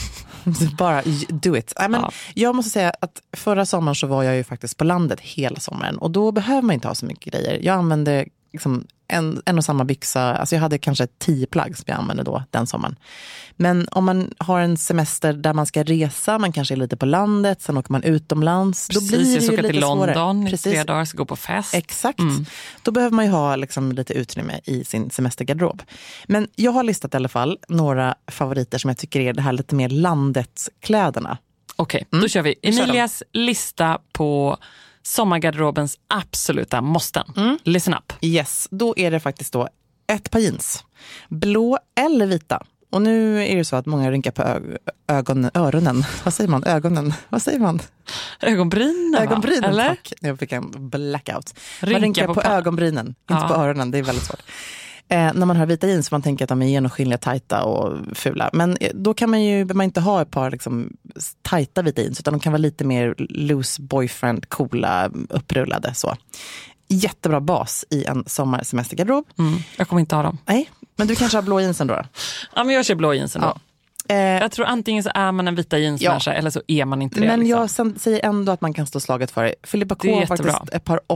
Bara do it. Jag måste säga att förra sommaren så var jag ju faktiskt på landet hela sommaren. Och då behöver man inte ha så mycket grejer. Jag använde liksom en och samma byxa. Alltså jag hade kanske 10 plagg som jag använde då den sommaren. Men om man har en semester där man ska resa, man kanske är lite på landet, sen åker man utomlands. Precis, då blir det jag ska ju åka lite till London svårare. i 3 dagar, ska gå på fest. Exakt. Då behöver man ju ha liksom lite utrymme i sin semestergarderob. Men jag har listat i alla fall några favoriter som jag tycker är det här lite mer landet-kläderna. Okej, då kör vi. Emilias lista på sommargarderobens absoluta måsten. Listen up. Yes, då är det faktiskt då ett par jeans. Blå eller vita. Och nu är det så att många rynkar på öronen. Vad säger man? Ögonen. Vad säger man? Ögonbrynen, Ögonbrynen, eller? tack. Jag fick en blackout. Man Rynka rynkar på ögonbrynen, inte på öronen. Det är väldigt svårt. När man har vita jeans så man tänker att de är genomskinliga, tajta och fula. Men då kan man inte ha ett par liksom tajta vita jeans, utan de kan vara lite mer loose boyfriend, coola, upprullade så. Jättebra bas i en sommarsemestergarderob. Jag kommer inte ha dem. Nej, men du kanske har blå jeansen då? Ja, men jag kör blå jeansen då. Ja. Jag tror antingen så är man en vita jeansmänniska eller så är man inte det. Men liksom. jag säger ändå att man kan stå slaget för det. Filippa K har faktiskt ett par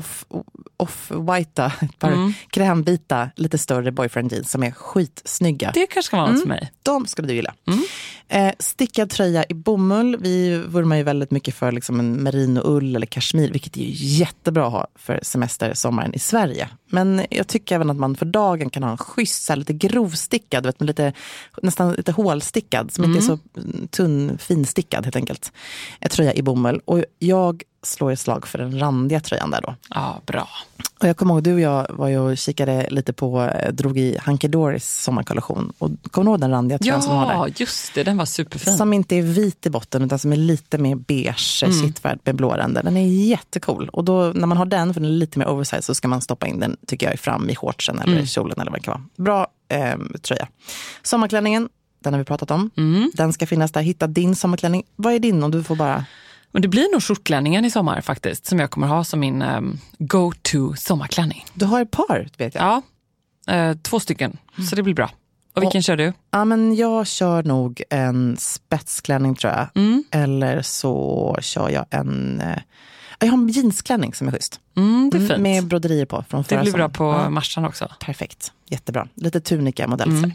off-whita, ett par krämvita, lite större boyfriend jeans som är skitsnygga. Det kanske ska vara något för mig. De skulle du gilla. Stickad tröja i bomull. Vi vurmar ju väldigt mycket för liksom en merino-ull eller kashmir, vilket är ju jättebra att ha för semester, sommaren i Sverige. Men jag tycker även att man för dagen kan ha en schysst, lite grovstickad, vet, med nästan lite hålstickad, som inte är så tunn, finstickad helt enkelt. En tröja i bomull. Och jag slår ett slag för den randiga tröjan där då. Ja, bra. Och jag kommer ihåg, du och jag var ju och kikade lite på, drog i Hunky Doris sommarkollektion. Och kommer du ihåg den randiga tröjan som var där? Ja, just det, den var superfin. Som inte är vit i botten utan som är lite mer beige, kittvärd med blå ränder. Den är jättecool. Och då när man har den, för den är lite mer oversize, så ska man stoppa in den, tycker jag, fram i shortsen eller kjolen eller vad det kan vara. Bra tröja. Sommarklänningen, den har vi pratat om. Den ska finnas där. Hitta din sommarklänning. Vad är din om du får bara... Men det blir nog skjortklänningen i sommar faktiskt, som jag kommer ha som min go-to sommarklänning. Du har ett par, vet jag. Ja, 2 stycken. Så det blir bra. Och vilken kör du? Ja, men jag kör nog en spetsklänning, tror jag. Eller så kör jag jag har en jeansklänning som är schysst. Det är fint. Med broderier på. Från det blir bra sommaren. på marschen också. Perfekt, jättebra. Lite tunika-modell.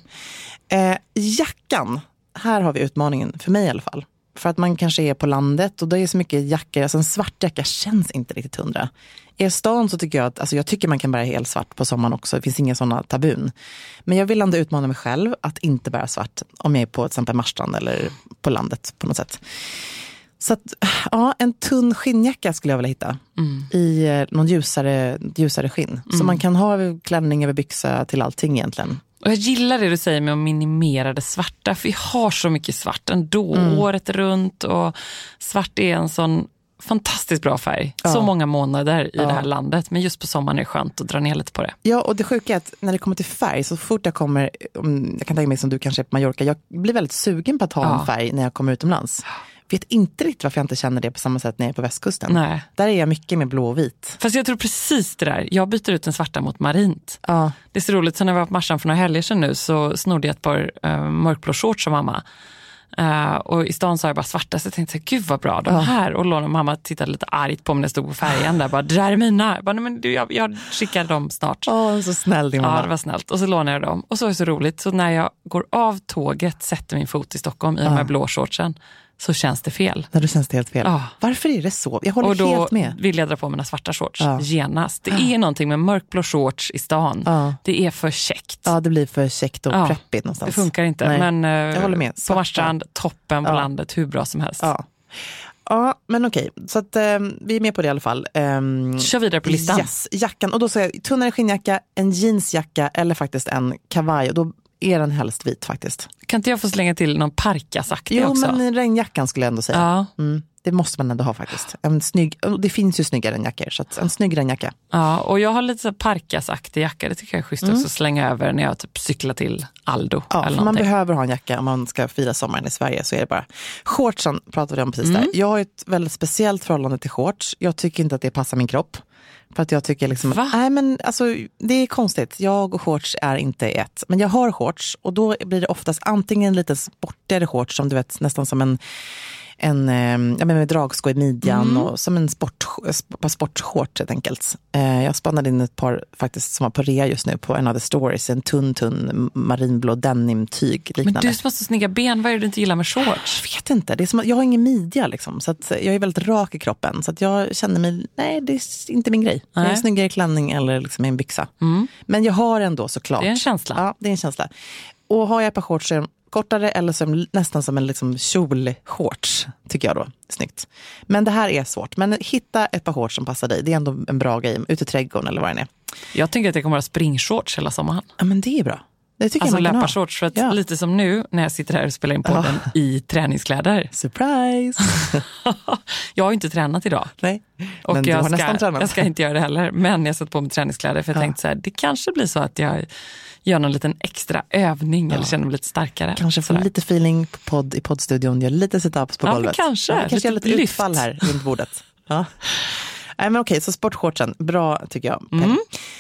Jackan, här har vi utmaningen, för mig i alla fall. För att man kanske är på landet och det är så mycket jackor. Alltså en svart jacka känns inte riktigt 100. I stan så tycker jag att, alltså jag tycker man kan bära helt svart på sommaren också. Det finns inga sådana tabun. Men jag vill ändå utmana mig själv att inte bära svart om jag är på till exempel Marstrand eller på landet på något sätt. Så att, ja, en tunn skinnjacka skulle jag vilja hitta i någon ljusare skinn. Så man kan ha klänning över byxa till allting egentligen. Och jag gillar det du säger med att minimera det svarta, för vi har så mycket svart ändå året runt, och svart är en sån fantastiskt bra färg. Så många månader i det här landet, men just på sommaren är det skönt att dra ner lite på det. Ja, och det sjuka är att när det kommer till färg, så fort jag kommer, jag kan tänka mig som du kanske är på Mallorca, jag blir väldigt sugen på att ha en färg när jag kommer utomlands. Vet inte riktigt varför jag inte känner det på samma sätt när jag är på västkusten. Nej. Där är jag mycket med blå och vit. Fast jag tror precis det där. Jag byter ut den svarta mot marint. Ja. Det är så roligt, så när jag var på Marsan för några helger sedan nu så snodde jag ett par mörkblå shorts av mamma. Och i stan sa jag bara svarta, så jag tänkte, gud vad bra, de här. Och mamma tittade lite argt på mig när jag stod på färgen där, bara, det där är mina. Jag bara, nej, men jag skickar dem snart. Så snäll din mamma. Ja, det var snällt. Och så lånade jag dem. Och så är det så roligt, så när jag går av tåget, sätter min fot i Stockholm i de här blå shortsen, så känns det fel. När du känns det helt fel. Ja. Varför är det så? Jag håller helt med. Och då vill jag dra på mina svarta shorts genast. Det är någonting med mörkblå shorts i stan. Det är för käckt. Ja, det blir för käckt och preppigt någonstans. Det funkar inte. Nej. Men jag håller med. på Marstrand, toppen på landet, hur bra som helst. Ja, men okej. Så att vi är med på det i alla fall. Kör vidare på listan. Yes, jackan. Och då säger jag tunnare skinnjacka, en jeansjacka eller faktiskt en kavaj. Och då är den helst vit faktiskt. Kan inte jag få slänga till någon parkasaktig också? Jo, men regnjackan skulle jag ändå säga. Ja. Det måste man ändå ha faktiskt. Det finns ju snyggare jackor, så att en snygg regnjacka. Ja, och jag har lite så parkasaktig jacka. Det tycker jag är schysst också att slänga över när jag typ cyklar till Aldo. Ja, eller för man någonting. behöver ha en jacka om man ska fira sommaren i Sverige, så är det bara. Shortsen pratade vi om precis där. Jag har ett väldigt speciellt förhållande till shorts. Jag tycker inte att det passar min kropp. För att jag tycker liksom, nej men alltså det är konstigt. Jag och shorts är inte ett. Men jag har shorts och då blir det oftast antingen lite sportigare shorts som du vet nästan som en med dragskå i midjan och som en sportshorts helt enkelt. Jag spannade in ett par faktiskt som var på rea just nu på en av the stories, en tunn marinblå denimtyg liknande. Men du som har så snygga ben, vad är det du inte gillar med shorts? Jag vet inte, det är som att jag har ingen midja liksom, så att jag är väldigt rak i kroppen, så att jag känner mig, nej det är inte min grej. Det är en snyggare klänning eller liksom en byxa. Men jag har ändå såklart. Det är en känsla. Ja, det är en känsla. Och har jag ett par shorts så är de kortare eller som, nästan som en liksom kjolshorts, tycker jag då. Snyggt. Men det här är svårt. Men hitta ett par shorts som passar dig. Det är ändå en bra grej. Ute i trädgården eller vad det är. Jag tänker att det kommer att vara springshorts hela sommaren. Ja, men det är bra. Det tycker alltså jag man kan ha. läpparshorts, för att lite som nu när jag sitter här och spelar in podden i träningskläder. Surprise! Jag har ju inte tränat idag. Nej, och men du har nästan tränat. Jag ska inte göra det heller. Men jag satt på mig träningskläder för jag tänkte så här, det kanske blir så att jag gör någon liten extra övning eller känner mig lite starkare. Kanske få lite feeling på i poddstudion, gör lite sit-ups på golvet. Kanske gör lite utfall här runt bordet. Ja. Nej, men okej, så sportshortsen, bra tycker jag.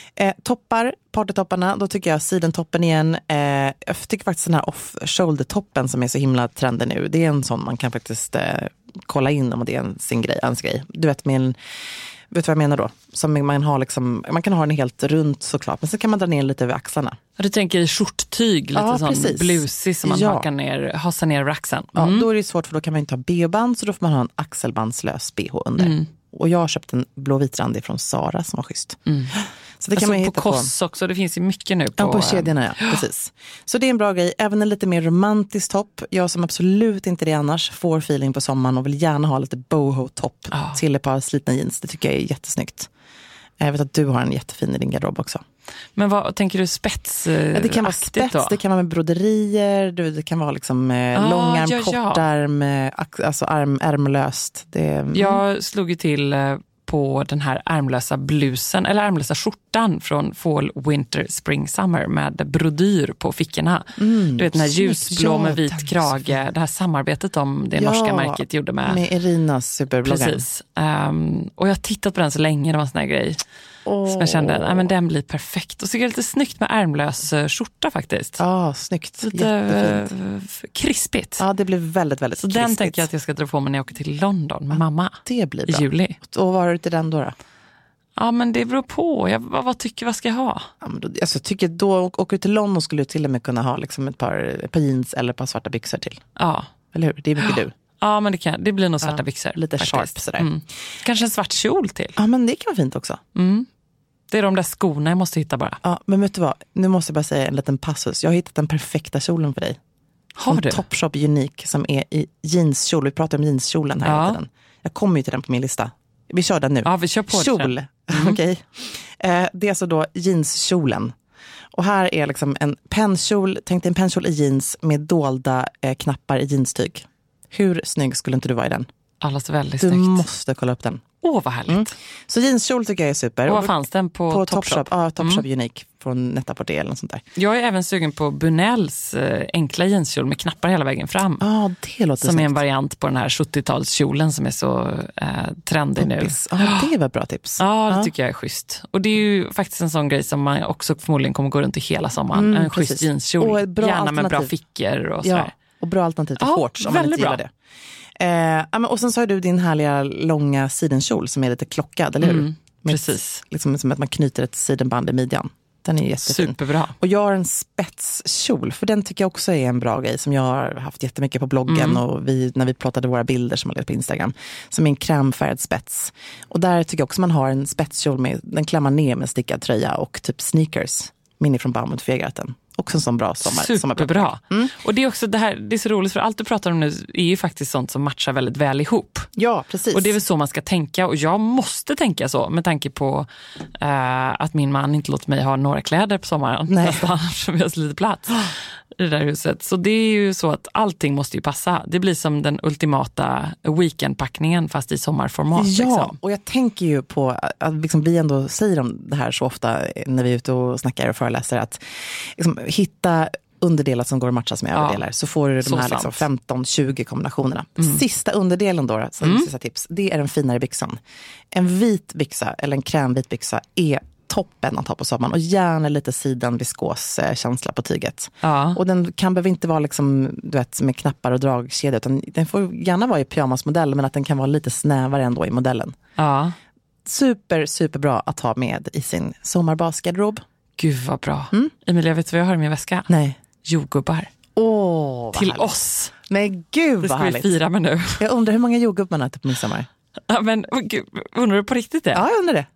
Toppar, partytopparna, då tycker jag sidentoppen igen. Jag tycker faktiskt den här off-shoulder-toppen som är så himla trendig nu, det är en sån man kan faktiskt kolla in om det är ens grej. Du vet, vet du vad jag menar då? Som man har liksom, man kan ha den helt runt såklart, men så kan man dra ner lite över axlarna. Du tänker i skjorttyg, lite sån precis. blusig som man hasar ner över axeln. Ja, då är det svårt för då kan man inte ha BH-band, så då får man ha en axelbandslös BH under. Och jag har köpt en blåvitrandig från Zara som var schysst. Så det kan man hitta på Koss också, det finns ju mycket nu på kedjorna, ja, precis. Så det är en bra grej, även en lite mer romantisk topp. Jag som absolut inte det annars får feeling på sommaren och vill gärna ha lite boho-topp till ett par slitna jeans. Det tycker jag är jättesnyggt. Jag vet att du har en jättefin i din garderob också. Men vad tänker du, spets? Det kan vara spets, då? Det kan vara med broderier, det kan vara liksom långarm, kortarm, alltså ärmlöst. Jag slog ju till på den här ärmlösa blusen, eller ärmlösa skjortan från Fall, Winter, Spring, Summer med brodyr på fickorna. Du vet den här ljusblå med vit krage, det här samarbetet om det norska märket gjorde med Irinas superbloggar. Precis. Och jag har tittat på den så länge, det var en sån här grej. Så jag kände, men den blir perfekt. Och så är det lite snyggt med ärmlös skjorta faktiskt. Ja, snyggt. Lite krispigt. Ja, det blir väldigt, väldigt så krispigt. Den tänker jag att jag ska dra på mig när jag åker till London med mamma. Det blir bra. I juli. Och vad har du till den då? Ja, men det beror på. Vad ska jag ha? Ja, men jag tycker då åker du till London skulle du till och med kunna ha liksom ett par jeans eller ett par svarta byxor till. Ja. Eller hur? Det är mycket du. Ja, men det blir nog svarta byxor. Lite faktiskt. Sharp sådär. Kanske en svart kjol till. Ja, men det kan vara fint också. Det är de där skorna jag måste hitta bara. Ja, men vet du vad? Nu måste jag bara säga en liten passus. Jag har hittat den perfekta kjolen för dig. Har du? Topshop Unique som är i jeanskjol. Vi pratar om jeanskjolen här hela tiden. Jag kommer ju till den på min lista. Vi kör den nu. Ja, vi kör på kjol. Okej. Det är alltså då jeanskjolen. Och här är liksom en pennkjol. Tänk dig en pennkjol i jeans med dolda knappar i jeanstyg. Hur snygg skulle inte du vara i den? Alldeles väldigt snyggt. Du måste kolla upp den. Vad härligt. Så jeanskjol tycker jag är super. Och vad fanns den på Topshop? Ja, Topshop Unique från Net-a-Porter eller något sånt där. Jag är även sugen på Bunells enkla jeanskjol med knappar hela vägen fram. Ja, det låter som är en variant på den här 70-talskjolen som är så trendig nu. Ja, det var bra tips. Ja, det tycker jag är schysst. Och det är ju faktiskt en sån grej som man också förmodligen kommer gå runt i hela sommaren. En schysst jeanskjol. Gärna med bra fickor och sådär. Ja, och bra alternativ till shorts om man inte gillar det. Och sen så har du din härliga långa sidenkjol som är lite klockad, eller hur? Precis. Liksom som att man knyter ett sidenband i midjan. Den är jättefin. Superbra. Och jag har en spetskjol, för den tycker jag också är en bra grej som jag har haft jättemycket på bloggen och när vi plåtade våra bilder som har legat på Instagram, som är en krämfärgad spets. Och där tycker jag också man har en spetskjol med, den klämmar ner med stickad tröja och typ sneakers. Minni från Baumut Fegarten. Också en sån bra Superbra. Och det är också det här, det är så roligt för allt du pratar om nu är ju faktiskt sånt som matchar väldigt väl ihop. Ja, precis. Och det är väl så man ska tänka, och jag måste tänka så med tanke på att min man inte låter mig ha några kläder på sommaren. Nästan, för vi har så lite plats i det där huset. Så det är ju så att allting måste ju passa. Det blir som den ultimata weekendpackningen fast i sommarformat. Ja, liksom. och jag tänker ju på att liksom vi ändå säger om det här så ofta när vi är ute och snackar och föreläser, att liksom, hitta underdelar som går att matcha med överdelar, så får du de här liksom 15-20 kombinationerna. Sista underdelen då, sista tips, det är den finare byxan. En vit byxa eller en krämvit byxa är toppen att ha på sommaren, och gärna lite sidan viskos känsla på tyget. Ja. Och den behöver inte vara liksom, du vet, med knappar och dragkedja, utan den får gärna vara i pyjamasmodell, men att den kan vara lite snävare ändå i modellen. Ja. Superbra att ha med i sin sommarbasgarderob. Gud vad bra. Emilia, vet du vad jag har i min väska? Nej. Jordgubbar. Till härligt. Oss. Men gud vad härligt. Det ska vi fira med nu. Jag undrar hur många jordgubbar man äter på midsommar. Ja, men gud, undrar du på riktigt det? Ja, jag undrar det.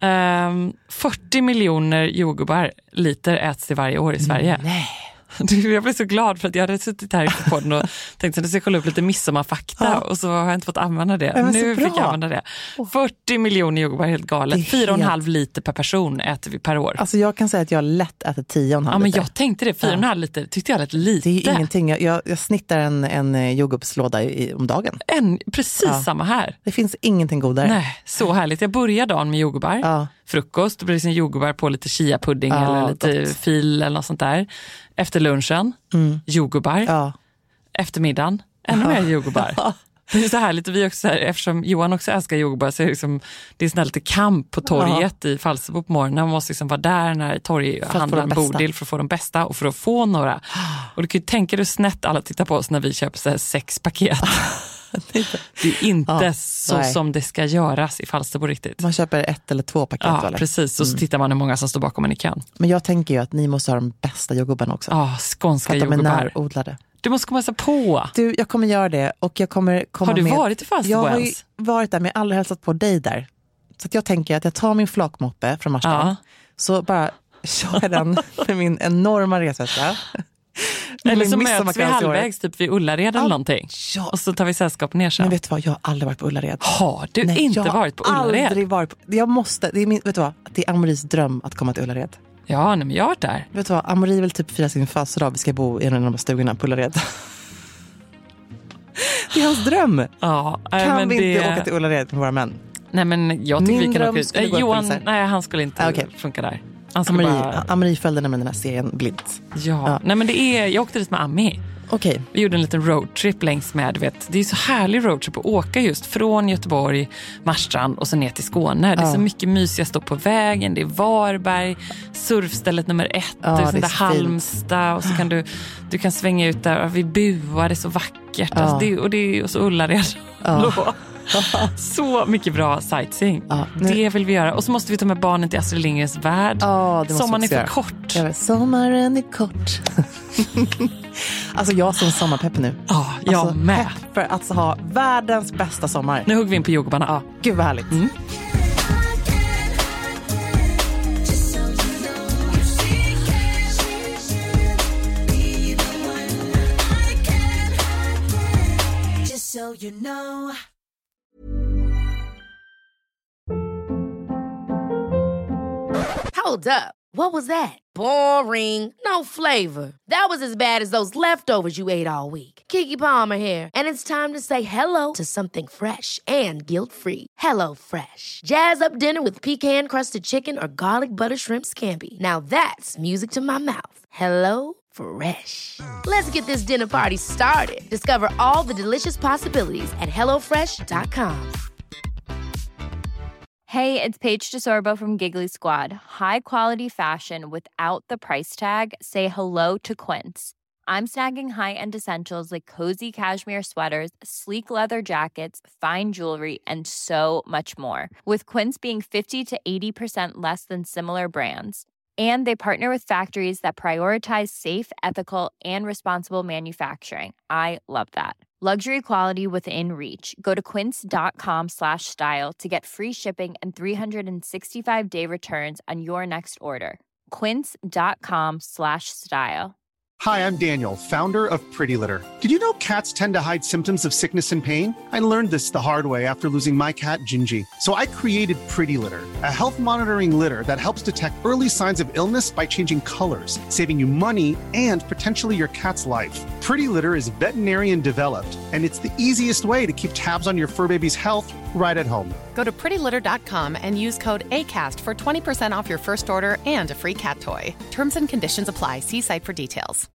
40 miljoner jordgubbar liter äts det varje år i Sverige. Nej. Jag blev så glad för att jag hade suttit här i podden och tänkte att jag ska kolla upp lite midsommarfakta, och så har jag inte fått använda det. Nu fick jag använda det. 40 miljoner jordgubbar, helt galet. 4,5 liter per person äter vi per år. Alltså jag kan säga att jag lätt äter 10,5 liter. Ja, men jag tänkte det. 4,5 liter tyckte jag lät lite. Det är ingenting. Jag snittar en jordgubbslåda om dagen. Precis samma här. Det finns ingenting godare. Nej, så härligt. Jag börjar dagen med jordgubbar. Ja. Frukost, då blir det sin jordgubbar på lite chia-pudding eller lite fil eller något sånt där. Efter lunchen, jordgubbar. Ja. Eftermiddagen, ännu mer jordgubbar. Det är så härligt, och vi också här, eftersom Johan också älskar jordgubbar, så är det, liksom, det är sån här lite kamp på torget i Falsterbo på morgonen. Man måste liksom vara där när torghandlaren Bodil för att få de bästa och för att få några. Och du kan ju tänka dig snett alla tittar på oss när vi köper så här 6 paket. Det är inte så som det ska göras i Falsterbo riktigt. Man köper 1 eller 2 paket. Ja, eller? Precis. Och så tittar man hur många som står bakom en i kön. Men jag tänker ju att ni måste ha de bästa jordgubbarna också. Ja, skånska jordgubbar. De är närodlade. Du måste komma så på. Du, jag kommer göra det, och jag kommer komma med. Har du varit i Falsterbo ens? Jag har varit där, men jag har aldrig hälsat på dig där. Så att jag tänker att jag tar min flakmoppe från Marstrand, så bara kör den med min enorma resväska. Eller så möts vi halvvägs typ vid Ullared eller någonting. Ja. Och så tar vi sällskap ner sen. Men vet du vad, jag har aldrig varit på Ullared. Har du inte varit på Ullared? Aldrig varit på. Jag måste, vet du vad, det är Amoris dröm att komma till Ullared. Ja, men jag har varit där. Vet du vad, Amori vill typ fira sin födelsedag. Vi ska bo i en av de stugorna på Ullared. Det är hans dröm. Ja, kan vi inte åka till Ullared med våra män? Nej, men jag tycker vi kan åka. Johan, nej, han skulle inte funka där. Amori följde nämligen den här serien blint. Ja. Nej, men jag åkte dit med Ami. Okay. Vi gjorde en liten roadtrip längs med, vet. Det är så härlig roadtrip att åka just från Göteborg, Marstrand och så ner till Skåne. Det är så mycket mysiga stopp på vägen. Det är Varberg, surfstället nummer 1, det är sånt där Halmstad, och så kan du kan svänga ut där vid Bua, det är så vackert. Alltså det är så Ullared. Så mycket bra sightseeing. Det vill vi göra. Och så måste vi ta med barnen till Astrid Lindgrens värld. Sommaren är för kort. Sommaren är kort. Alltså jag som sommarpepp nu. Jag med. För att ha världens bästa sommar. Nu hugger vi in på jordgubbarna. Gud vad härligt. Hold up. What was that? Boring. No flavor. That was as bad as those leftovers you ate all week. Keke Palmer here, and it's time to say hello to something fresh and guilt-free. Hello Fresh. Jazz up dinner with pecan-crusted chicken or garlic butter shrimp scampi. Now that's music to my mouth. Hello Fresh. Let's get this dinner party started. Discover all the delicious possibilities at hellofresh.com. Hey, it's Paige DeSorbo from Giggly Squad. High quality fashion without the price tag. Say hello to Quince. I'm snagging high-end essentials like cozy cashmere sweaters, sleek leather jackets, fine jewelry, and so much more. With Quince being 50 to 80% less than similar brands. And they partner with factories that prioritize safe, ethical, and responsible manufacturing. I love that. Luxury quality within reach. Go to quince.com/style to get free shipping and 365-day returns on your next order. quince.com/style. Hi, I'm Daniel, founder of Pretty Litter. Did you know cats tend to hide symptoms of sickness and pain? I learned this the hard way after losing my cat, Gingy. So I created Pretty Litter, a health monitoring litter that helps detect early signs of illness by changing colors, saving you money and potentially your cat's life. Pretty Litter is veterinarian developed, and it's the easiest way to keep tabs on your fur baby's health right at home. Go to prettylitter.com and use code ACAST for 20% off your first order and a free cat toy. Terms and conditions apply. See site for details.